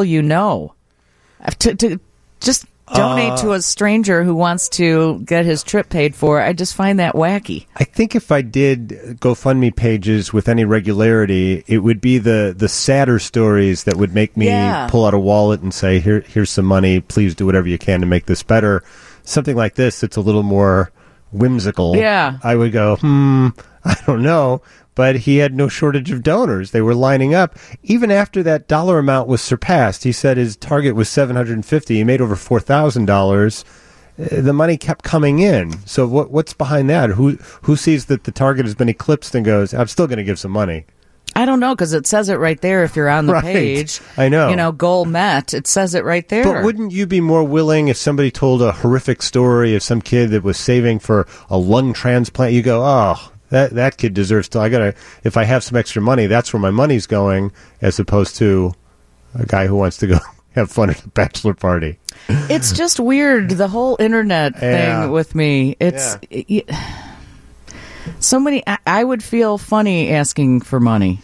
to just donate to a stranger who wants to get his trip paid for. I just find that wacky. I think if I did GoFundMe pages with any regularity, it would be the sadder stories that would make me pull out a wallet and say, here's some money. Please do whatever you can to make this better. Something like this, it's a little more whimsical. Yeah. I would go, I don't know. But he had no shortage of donors. They were lining up. Even after that dollar amount was surpassed, he said his target was $750. He made over $4,000. The money kept coming in. So what's behind that? Who sees that the target has been eclipsed and goes, I'm still going to give some money? I don't know, because it says it right there if you're on the page. I know. Goal met. It says it right there. But wouldn't you be more willing if somebody told a horrific story of some kid that was saving for a lung transplant? You go, oh, that kid deserves to. If I have some extra money, that's where my money's going, as opposed to a guy who wants to go have fun at a bachelor party. It's just weird, the whole internet thing with me. It's so many. I would feel funny asking for money.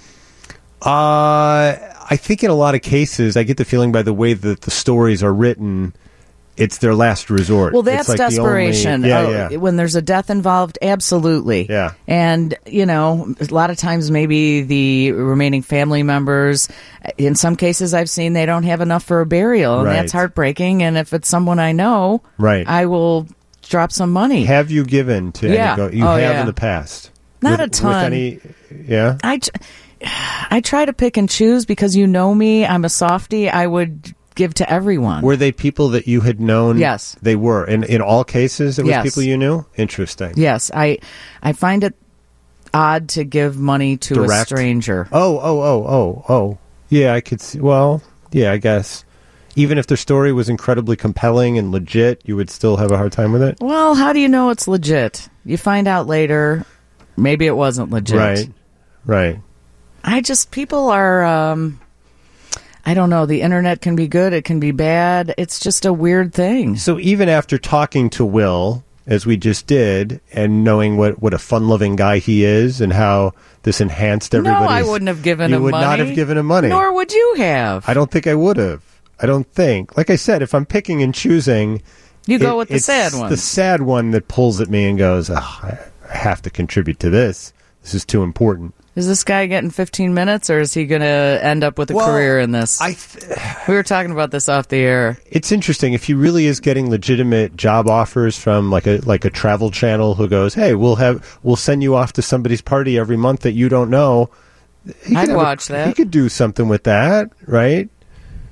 I think in a lot of cases, I get the feeling by the way that the stories are written, it's their last resort. Well, that's like desperation. When there's a death involved, absolutely. Yeah. And, a lot of times maybe the remaining family members, in some cases I've seen they don't have enough for a burial, and that's heartbreaking. And if it's someone I know, I will drop some money. Have you given to any? You have in the past? Not a ton. Yeah? I try to pick and choose because you know me. I'm a softie. I would give to everyone. Were they people that you had known? Yes. They were. In all cases, it was people you knew? Interesting. Yes. I find it odd to give money to a stranger. Oh. Yeah, I could see. Well, yeah, I guess. Even if their story was incredibly compelling and legit, you would still have a hard time with it? Well, how do you know it's legit? You find out later. Maybe it wasn't legit. Right. People are, I don't know, the internet can be good, it can be bad. It's just a weird thing. So even after talking to Will, as we just did, and knowing what a fun-loving guy he is and how this enhanced everybody's... No, I wouldn't have given him money. You would not have given him money. Nor would you have. I don't think I would have. I don't think. Like I said, if I'm picking and choosing... You go with the sad one. It's the sad one that pulls at me and goes, I have to contribute to this. This is too important. Is this guy getting 15 minutes, or is he going to end up with a career in this? We were talking about this off the air. It's interesting. If he really is getting legitimate job offers from like a travel channel who goes, hey, we'll send you off to somebody's party every month that you don't know. I'd watch that. He could do something with that, right?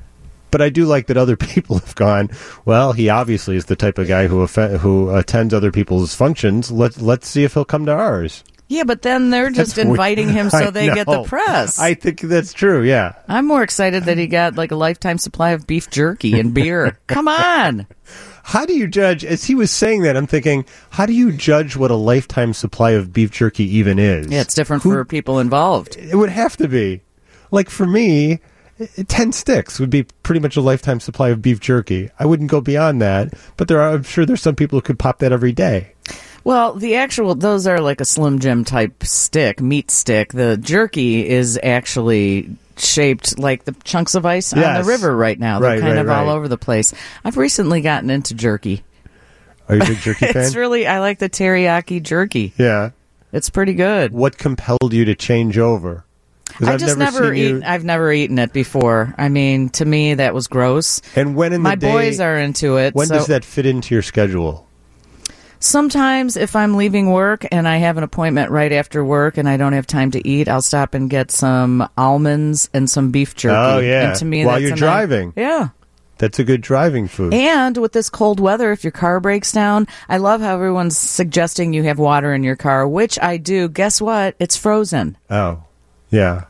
But I do like that other people have gone, well, he obviously is the type of guy who attends other people's functions. Let's see if he'll come to ours. Yeah, but then they're just inviting him so they get the press. I think that's true, yeah. I'm more excited that he got like a lifetime supply of beef jerky and beer. Come on. How do you judge, as he was saying that, I'm thinking, how do you judge what a lifetime supply of beef jerky even is? Yeah, it's different for people involved. It would have to be. Like for me, 10 sticks would be pretty much a lifetime supply of beef jerky. I wouldn't go beyond that, but I'm sure there's some people who could pop that every day. Well, those are like a Slim Jim type stick, meat stick. The jerky is actually shaped like the chunks of ice on the river right now. They're kind of all over the place. I've recently gotten into jerky. Are you a big jerky fan? I like the teriyaki jerky. Yeah. It's pretty good. What compelled you to change over? I've never eaten it before. I mean, to me, that was gross. And when in the day, my boys are into it. When does that fit into your schedule? Sometimes if I'm leaving work and I have an appointment right after work and I don't have time to eat, I'll stop and get some almonds and some beef jerky. Oh, yeah. And to me, while you're driving. Yeah. That's a good driving food. And with this cold weather, if your car breaks down, I love how everyone's suggesting you have water in your car, which I do. Guess what? It's frozen. Oh, yeah.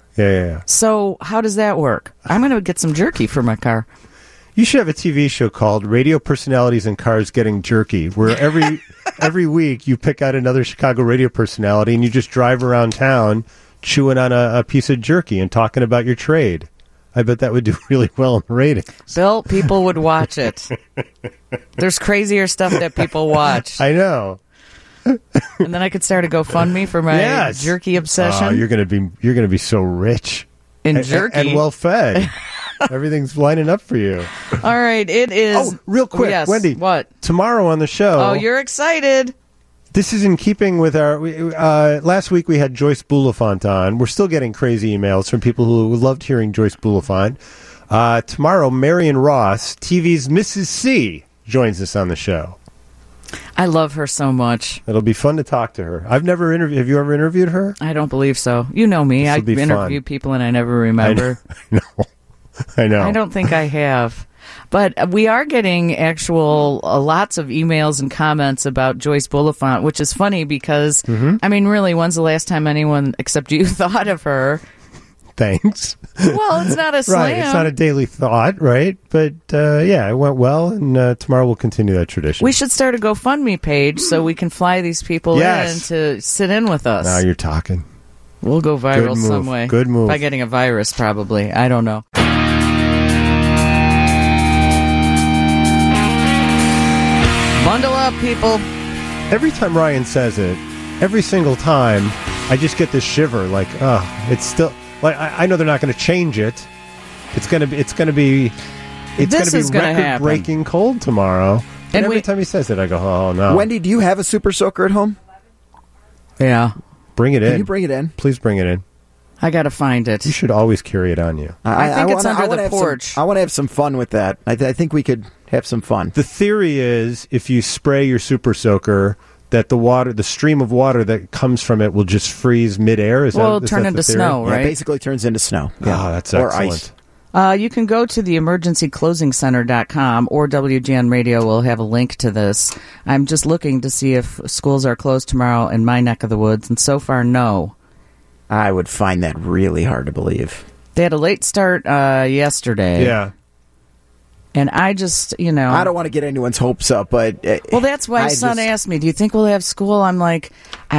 So how does that work? I'm going to get some jerky for my car. You should have a TV show called Radio Personalities in Cars Getting Jerky, where every week you pick out another Chicago radio personality and you just drive around town chewing on a piece of jerky and talking about your trade. I bet that would do really well in the ratings. Bill, people would watch it. There's crazier stuff that people watch. I know. And then I could start a GoFundMe for my jerky obsession. Oh, you're gonna be so rich in jerky and well fed. Everything's lining up for you. All right, it is. Oh, real quick, yes. Wendy. What? Tomorrow on the show. Oh, you're excited. This is in keeping with our. Last week we had Joyce Bulifant on. We're still getting crazy emails from people who loved hearing Joyce Bulifant. Tomorrow, Marion Ross, TV's Mrs. C, joins us on the show. I love her so much. It'll be fun to talk to her. I've never interviewed. Have you ever interviewed her? I don't believe so. You know me. I interview people and I never remember. I know. I don't think I have. But we are getting lots of emails and comments about Joyce Bulifant, which is funny because, I mean, really, when's the last time anyone except you thought of her? Thanks. Well, it's not a slam. Right, it's not a daily thought, right? But, it went well, and tomorrow we'll continue that tradition. We should start a GoFundMe page so we can fly these people in to sit in with us. Now you're talking. We'll go viral some way. Good move. By getting a virus, probably. I don't know. Bundle up, people. Every time Ryan says it, every single time, I just get this shiver. Like, it's still like I know they're not going to change it. It's going to be record-breaking cold tomorrow. And every time he says it, I go, oh no. Wendy, do you have a super soaker at home? Yeah. Bring it in. Can you bring it in? Please bring it in. I got to find it. You should always carry it on you. I think it's under the porch. I want to have some fun with that. I think we could have some fun. The theory is if you spray your super soaker, that the stream of water that comes from it will just freeze midair. It'll turn into snow, right? Yeah, it basically turns into snow. Yeah. Oh, that's excellent. Or ice. You can go to the emergencyclosingcenter.com or WGN Radio will have a link to this. I'm just looking to see if schools are closed tomorrow in my neck of the woods, and so far, no. I would find that really hard to believe. They had a late start yesterday. Yeah. And I just, I don't want to get anyone's hopes up, but... well, that's why son asked me, do you think we'll have school? I'm like,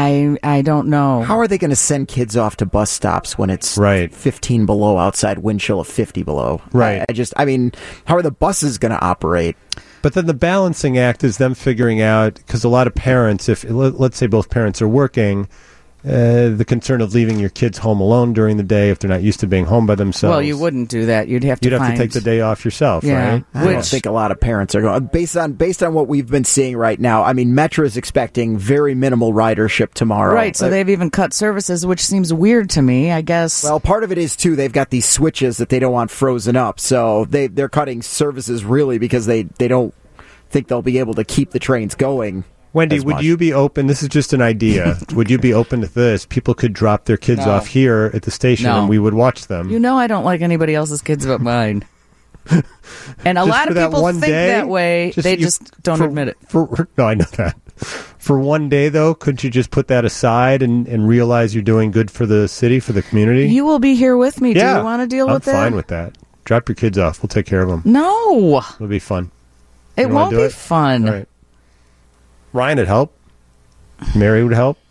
I don't know. How are they going to send kids off to bus stops when it's 15 below outside, wind chill of 50 below? Right. How are the buses going to operate? But then the balancing act is them figuring out, because a lot of parents, if let's say both parents are working... the concern of leaving your kids home alone during the day if they're not used to being home by themselves. Well, you wouldn't do that. You'd have to take the day off yourself, right? I don't think a lot of parents are going. Based on what we've been seeing right now, I mean, Metra is expecting very minimal ridership tomorrow. Right, so they've even cut services, which seems weird to me, I guess. Well, part of it is, too, they've got these switches that they don't want frozen up, so they're cutting services really because they don't think they'll be able to keep the trains going. Wendy, would you be open? This is just an idea. Would you be open to this? People could drop their kids off here at the station and we would watch them. I don't like anybody else's kids but mine. And a lot of people think that way. They just don't admit it. No, I know that. For one day, though, couldn't you just put that aside and realize you're doing good for the city, for the community? You will be here with me. Yeah, do you want to deal with that? I'm fine with that. Drop your kids off. We'll take care of them. No. It'll be fun. It won't be fun. All right. Ryan would help. Mary would help.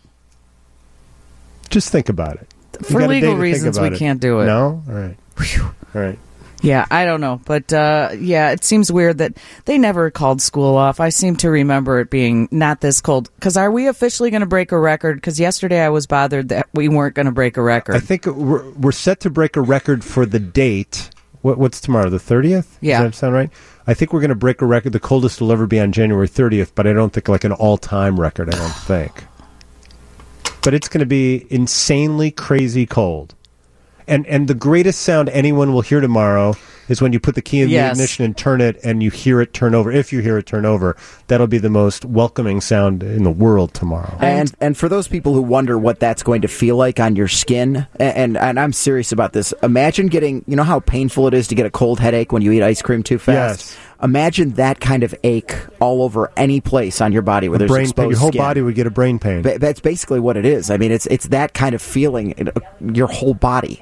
Just think about it. For legal reasons, we can't do it. No? All right. Whew. All right. Yeah, I don't know. But, it seems weird that they never called school off. I seem to remember it being not this cold. Because are we officially going to break a record? Because yesterday I was bothered that we weren't going to break a record. I think we're set to break a record for the date. What's tomorrow, the 30th? Yeah. Does that sound right? I think we're going to break a record. The coldest will ever be on January 30th, but I don't think like an all-time record, I don't think. But it's going to be insanely crazy cold. And the greatest sound anyone will hear tomorrow is when you put the key in the ignition and turn it, and you hear it turn over. If you hear it turn over, that'll be the most welcoming sound in the world tomorrow. And for those people who wonder what that's going to feel like on your skin, and I'm serious about this, imagine getting, you know how painful it is to get a cold headache when you eat ice cream too fast? Yes. Imagine that kind of ache all over any place on your body where there's exposed skin. Your whole body would get a brain pain. That's basically what it is. I mean, it's that kind of feeling in your whole body.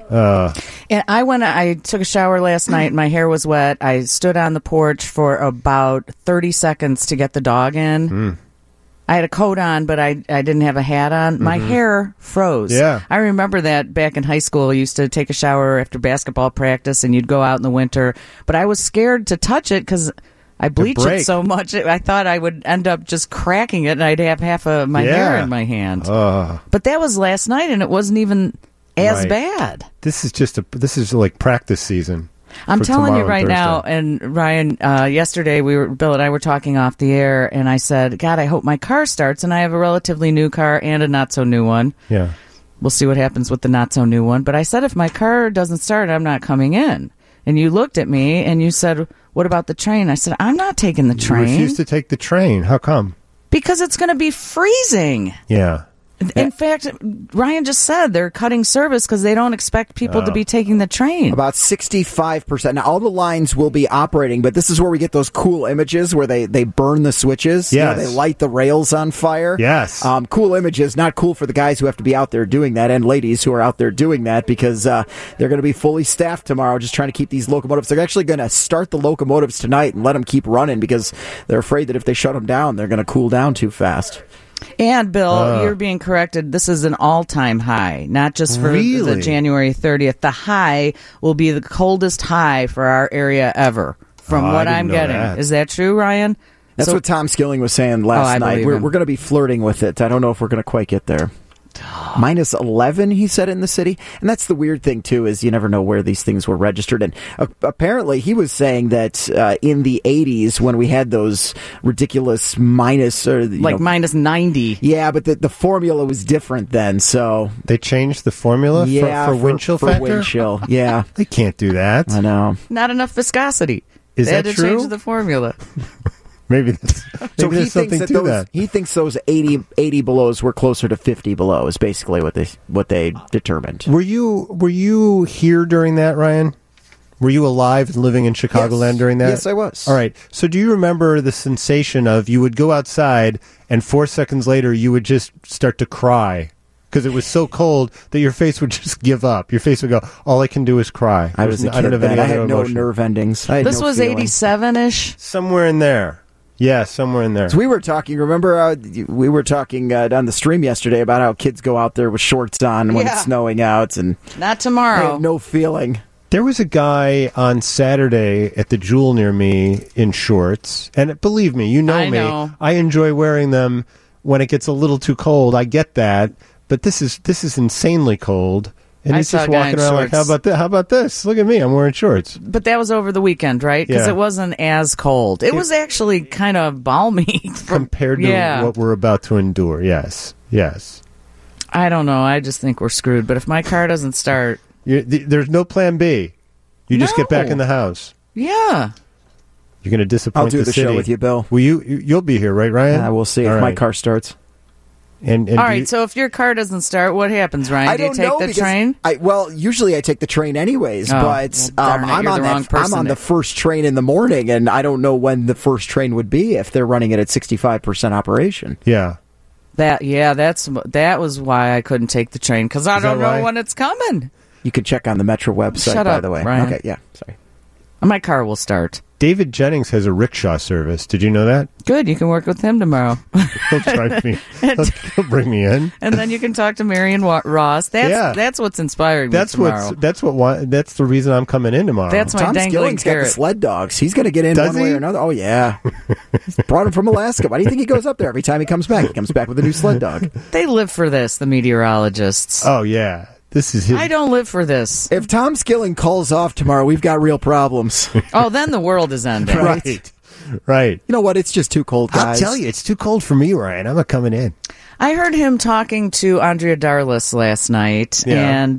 And I took a shower last night. And my hair was wet. I stood on the porch for about 30 seconds to get the dog in. I had a coat on, but I didn't have a hat on. My hair froze. Yeah. I remember that back in high school. I used to take a shower after basketball practice, and you'd go out in the winter. But I was scared to touch it because I bleach it so much. I thought I would end up just cracking it, and I'd have half of my hair in my hand. But that was last night, and it wasn't even as bad. This is like practice season. I'm telling you right now, and Ryan, yesterday Bill and I were talking off the air, and I said, God, I hope my car starts, and I have a relatively new car and a not-so-new one. Yeah. We'll see what happens with the not-so-new one. But I said, if my car doesn't start, I'm not coming in. And you looked at me, and you said, what about the train? I said, I'm not taking the train. You refuse to take the train. How come? Because it's going to be freezing. Yeah. In fact, Ryan just said they're cutting service because they don't expect people to be taking the train. About 65%. Now, all the lines will be operating, but this is where we get those cool images where they burn the switches. Yes. They light the rails on fire. Yes. Cool images. Not cool for the guys who have to be out there doing that and ladies who are out there doing that because they're going to be fully staffed tomorrow just trying to keep these locomotives. They're actually going to start the locomotives tonight and let them keep running because they're afraid that if they shut them down, they're going to cool down too fast. And, Bill, you're being corrected. This is an all-time high, not just for the January 30th. The high will be the coldest high for our area ever, from what I'm getting. Is that true, Ryan? That's what Tom Skilling was saying last night. We're going to be flirting with it. I don't know if we're going to quite get there. Minus 11, he said, in the city. And that's the weird thing, too, is you never know where these things were registered. And apparently he was saying that in the 80s, when we had those ridiculous minus... minus 90. Yeah, but the formula was different then, so... They changed the formula for wind chill factor? For wind chill, yeah. They can't do that. I know. Not enough viscosity. Is they that had to true? change the formula. Maybe there's something to that. He thinks those 80 belows were closer to 50 below is basically what they determined. Were you here during that, Ryan? Were you alive and living in Chicagoland during that? Yes, I was. All right. So do you remember the sensation of you would go outside and 4 seconds later you would just start to cry? Because it was so cold that your face would just give up. Your face would go, all I can do is cry. I was a kid then. I had no nerve endings. This was 87-ish? Somewhere in there. Yeah, somewhere in there. So we were talking, remember, we were talking on the stream yesterday about how kids go out there with shorts on when it's snowing out. And not tomorrow. I have no feeling. There was a guy on Saturday at the Jewel near me in shorts. And believe me, you know me. I enjoy wearing them when it gets a little too cold. I get that. But this is insanely cold. And he's just walking around like, how about this? Look at me, I'm wearing shorts. But that was over the weekend, right? Because it wasn't as cold. It was actually kind of balmy. Compared to what we're about to endure, yes. I don't know. I just think we're screwed. But if my car doesn't start... there's no plan B. You just get back in the house. Yeah. You're going to disappoint the city. I'll do the show with you, Bill. You'll be here, right, Ryan? We'll see if my car starts. And all right, so if your car doesn't start, what happens, Ryan? Do you take the train? Usually I take the train anyways, but I'm on the first train in the morning, and I don't know when the first train would be if they're running it at 65% operation. Yeah. That was why I couldn't take the train, because I don't know when it's coming. You can check on the Metro website, by the way. Ryan. Okay, yeah, sorry. My car will start. David Jennings has a rickshaw service. Did you know that? Good. You can work with him tomorrow. He'll drive me. He'll bring me in. And then you can talk to Marion Ross. That's what's inspiring me tomorrow. That's the reason I'm coming in tomorrow. That's my Tom dangling Skilling's carrot. got the sled dogs. He's going to get in one way or another. Oh, yeah. He's brought him from Alaska. Why do you think he goes up there every time he comes back? He comes back with a new sled dog. They live for this, the meteorologists. Oh, yeah. This is his. I don't live for this. If Tom Skilling calls off tomorrow, we've got real problems. Oh, then the world is ending. Right. You know what? It's just too cold, guys. I'll tell you, it's too cold for me, Ryan. I'm not coming in. I heard him talking to Andrea Darlis last night, and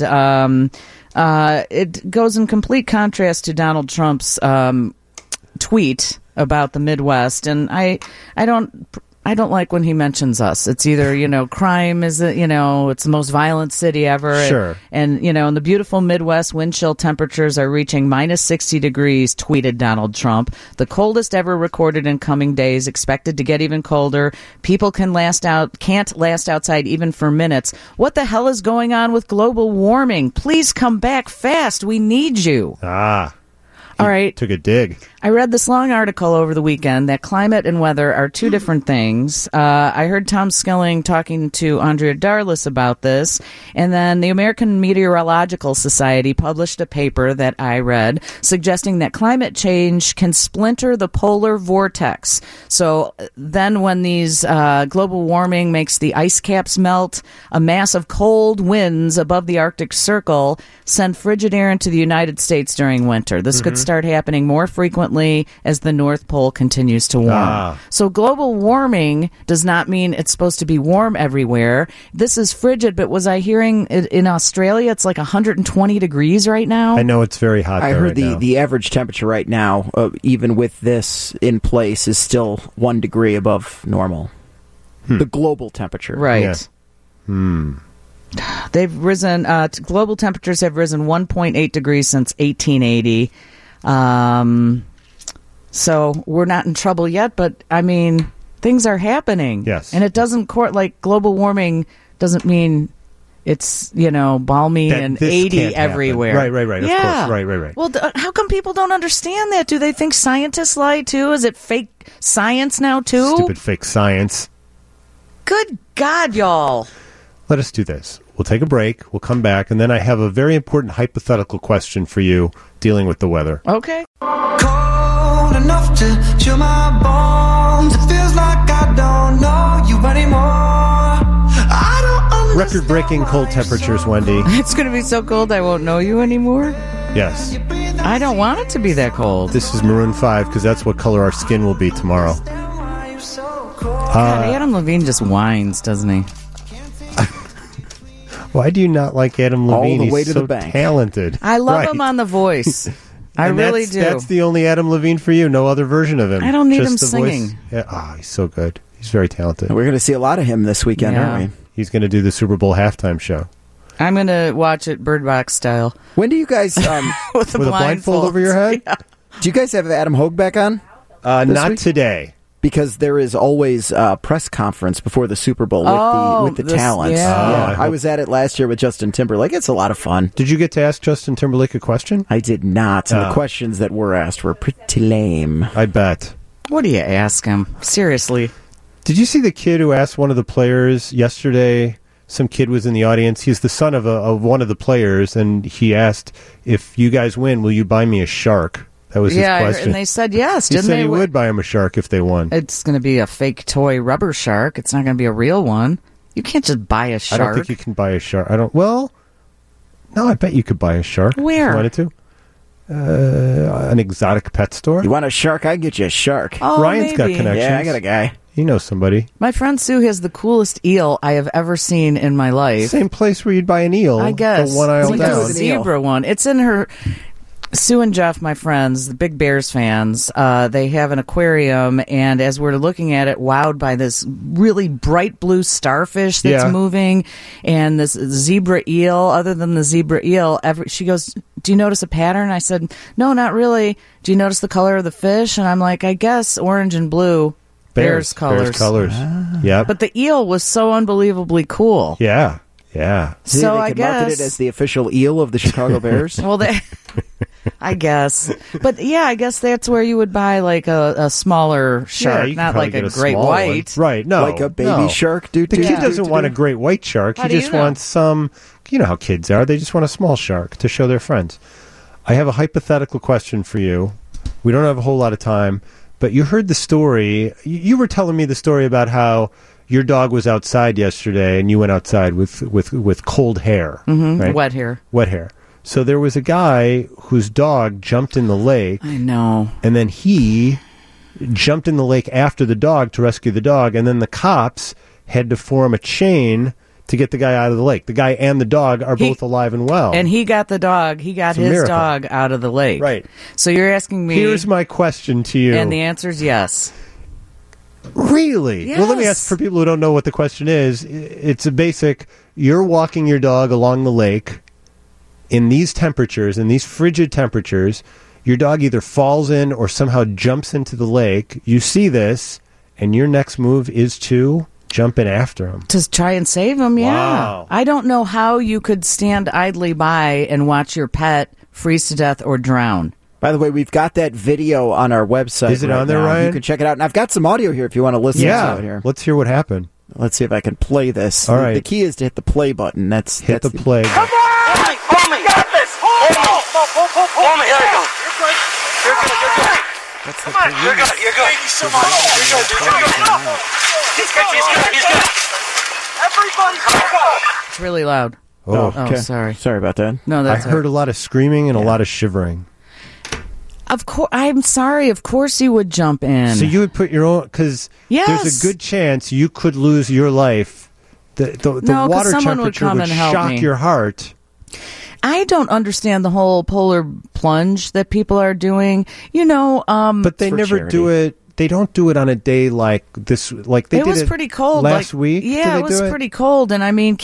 it goes in complete contrast to Donald Trump's tweet about the Midwest, and I don't like when he mentions us. It's either, crime is, it's the most violent city ever. Sure. And, in the beautiful Midwest, wind chill temperatures are reaching minus 60 degrees, tweeted Donald Trump. The coldest ever recorded in coming days, expected to get even colder. People can't last outside even for minutes. What the hell is going on with global warming? Please come back fast. We need you. All right. Took a dig. I read this long article over the weekend that climate and weather are two different things. I heard Tom Skilling talking to Andrea Darlis about this, and then the American Meteorological Society published a paper that I read suggesting that climate change can splinter the polar vortex. So then when these global warming makes the ice caps melt, a mass of cold winds above the Arctic Circle send frigid air into the United States during winter. This could start happening more frequently as the North Pole continues to warm. So global warming does not mean it's supposed to be warm everywhere. This is frigid, but was I hearing in Australia it's like 120 degrees right now? I know it's very hot there. I heard the average temperature right now, even with this in place, is still 1 degree above normal. The global temperature. Right. Yeah. They've risen, global temperatures have risen 1.8 degrees since 1880. So we're not in trouble yet, but I mean, things are happening. Yes. And it doesn't global warming doesn't mean it's, balmy and 80 everywhere. Happen. Right. Yeah. Of course. Right. Well, how come people don't understand that? Do they think scientists lie too? Is it fake science now too? Stupid fake science. Good God, y'all. Let us do this. We'll take a break. We'll come back. And then I have a very important hypothetical question for you dealing with the weather. Okay. Cold enough to chill my bones. It feels like I don't know you anymore. Record-breaking cold temperatures, Wendy. It's going to be so cold I won't know you anymore? Yes. I don't want it to be that cold. This is Maroon 5 because that's what color our skin will be tomorrow. God, Adam Levine just whines, doesn't he? Why do you not like Adam Levine? All the way He's to so the bank. Talented. I love him on The Voice. I really do. That's the only Adam Levine for you. No other version of him. I don't need him the singing. Voice. Yeah. He's so good. He's very talented. We're going to see a lot of him this weekend, aren't we? He's going to do the Super Bowl halftime show. I'm going to watch it Bird Box style. When do you guys... with a blindfold over your head? Yeah. Do you guys have Adam Hogue back on? Not week? Today. Because there is always a press conference before the Super Bowl with the talents. Yeah. I was at it last year with Justin Timberlake. It's a lot of fun. Did you get to ask Justin Timberlake a question? I did not. And the questions that were asked were pretty lame. I bet. What do you ask him? Seriously. Did you see the kid who asked one of the players yesterday? Some kid was in the audience. He's the son of one of the players, and he asked, if you guys win, will you buy me a shark? That was his question. And they said yes, didn't they? He said he would buy him a shark if they won. It's going to be a fake toy rubber shark. It's not going to be a real one. You can't just buy a shark. I don't think you can buy a shark. No, I bet you could buy a shark. Where? If you wanted to. An exotic pet store. You want a shark? I can get you a shark. Oh, Ryan's got connections. Yeah, I got a guy. You know somebody. My friend Sue has the coolest eel I have ever seen in my life. Same place where you'd buy an eel. I guess. The one aisle it's down. a zebra one. It's in her... Sue and Jeff, my friends, the big Bears fans, they have an aquarium, and as we're looking at it, wowed by this really bright blue starfish that's moving, and this zebra eel. Other than the zebra eel, she goes, "Do you notice a pattern?" I said, "No, not really." "Do you notice the color of the fish?" And I'm like, "I guess orange and blue, Bears colors." Bears colors. Yeah. But the eel was so unbelievably cool. Yeah. Yeah. So I guess market it as the official eel of the Chicago Bears. Well, I guess, but yeah, I guess that's where you would buy like a smaller shark, not like a great white, one. Right? No, like a baby shark. The kid doesn't want a great white shark. He just wants some. You know how kids are; they just want a small shark to show their friends. I have a hypothetical question for you. We don't have a whole lot of time, but you heard the story. You were telling me the story about how your dog was outside yesterday, and you went outside with cold hair, right? Wet hair. Wet hair. So there was a guy whose dog jumped in the lake. I know. And then he jumped in the lake after the dog to rescue the dog, and then the cops had to form a chain to get the guy out of the lake. The guy and the dog are both alive and well. And he got the dog. He got his dog out of the lake. Right. So you're asking me. Here's my question to you. And the answer is yes. Really? Yes. Well, let me ask for people who don't know what the question is. It's a basic, you're walking your dog along the lake in these temperatures, in these frigid temperatures. Your dog either falls in or somehow jumps into the lake. You see this, and your next move is to jump in after him. To try and save him, yeah. Wow. I don't know how you could stand idly by and watch your pet freeze to death or drown. By the way, we've got that video on our website. Is it on there, Ryan? You can check it out. And I've got some audio here if you want to listen to it here. Let's hear what happened. Let's see if I can play this. All right. The key is to hit the play button. Hit the play. Come on! Hold me! Got this! Hold me! Here we go. You're good. Come on! You're good. Thank you so much. You're good. He's good. Everybody back up. It's really loud. Oh, okay. Sorry. Sorry about that. No, I heard a lot of screaming and a lot of shivering. Of course, I'm sorry. Of course, you would jump in. So you would put your own, because there's a good chance you could lose your life. The water temperature would shock your heart. I don't understand the whole polar plunge that people are doing. You know, but they never do it. They don't do it on a day like this. Like they did it. Was pretty cold last week. Yeah, it was pretty cold, and I mean,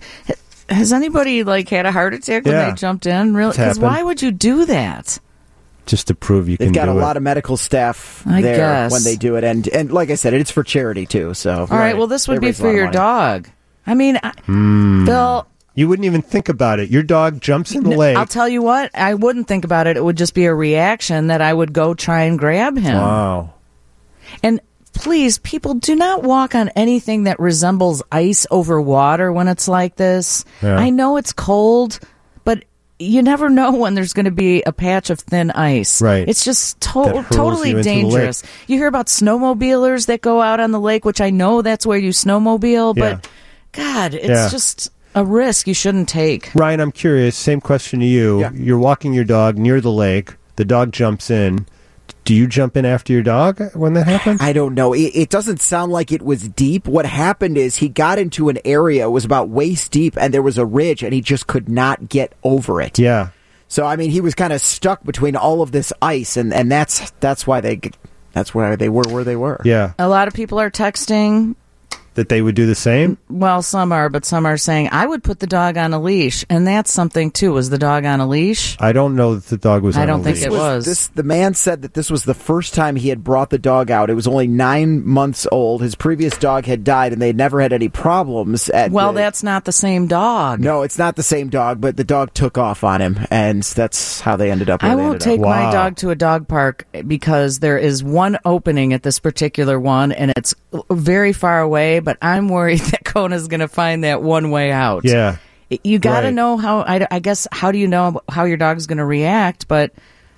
has anybody had a heart attack when they jumped in? Really? Because why would you do that? Just to prove you can do it. They've got a lot of medical staff there when they do it. And like I said, it's for charity, too. So all right, well, this would be for your dog. I mean, Bill... You wouldn't even think about it. Your dog jumps in the lake. I'll tell you what, I wouldn't think about it. It would just be a reaction that I would go try and grab him. Wow. And please, people, do not walk on anything that resembles ice over water when it's like this. Yeah. I know it's cold, but you never know when there's going to be a patch of thin ice. Right. It's just totally dangerous. You hear about snowmobilers that go out on the lake, which I know that's where you snowmobile, but God, it's just a risk you shouldn't take. Ryan, I'm curious, same question to you. Yeah. You're walking your dog near the lake. The dog jumps in. Do you jump in after your dog when that happens? I don't know. It doesn't sound like it was deep. What happened is he got into an area, it was about waist deep, and there was a ridge, and he just could not get over it. Yeah. So, I mean, he was kind of stuck between all of this ice, and that's why they were where they were. Yeah. A lot of people are texting that they would do the same? Well, some are, but some are saying, I would put the dog on a leash. And that's something, too. Was the dog on a leash? I don't know that the dog was on a leash. I don't think it was. The man said that this was the first time he had brought the dog out. It was only 9 months old. His previous dog had died, and they'd never had any problems. That's not the same dog. No, it's not the same dog, but the dog took off on him, and that's how they ended up where I they won't ended take up. my dog to a dog park because there is one opening at this particular one, and it's very far away, but I'm worried that Kona's going to find that one way out. Yeah. You got to know how, I guess, how do you know how your dog's going to react? But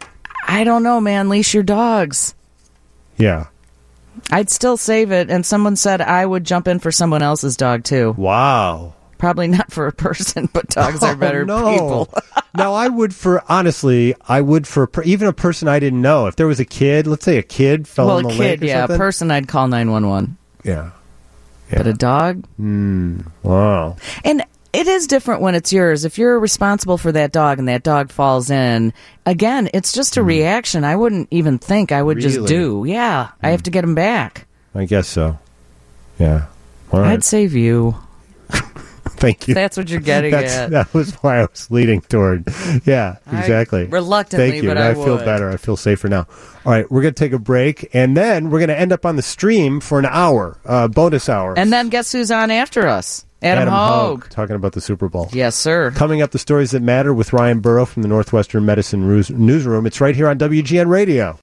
I don't know, man. Leash your dogs. Yeah. I'd still save it. And someone said I would jump in for someone else's dog, too. Wow. Probably not for a person, but dogs are better people. Now, I would for even a person I didn't know. If there was a kid, let's say a kid fell in the lake or something. A person, I'd call 911. Yeah. But a dog? Wow. And It is different when it's yours. If you're responsible for that dog and that dog falls in, again, it's just a reaction. I wouldn't even think I would just do. Yeah, I have to get him back. I guess so. Yeah. All right. I'd save you. Thank you. That's what you're getting at. That was why I was leading toward. Yeah, exactly. Reluctantly, Thank you. but I feel better. I feel safer now. All right, we're going to take a break, and then we're going to end up on the stream for an hour, bonus hour. And then guess who's on after us? Adam Hogue. Talking about the Super Bowl. Yes, sir. Coming up, the stories that matter with Ryan Burrow from the Northwestern Medicine Newsroom. It's right here on WGN Radio.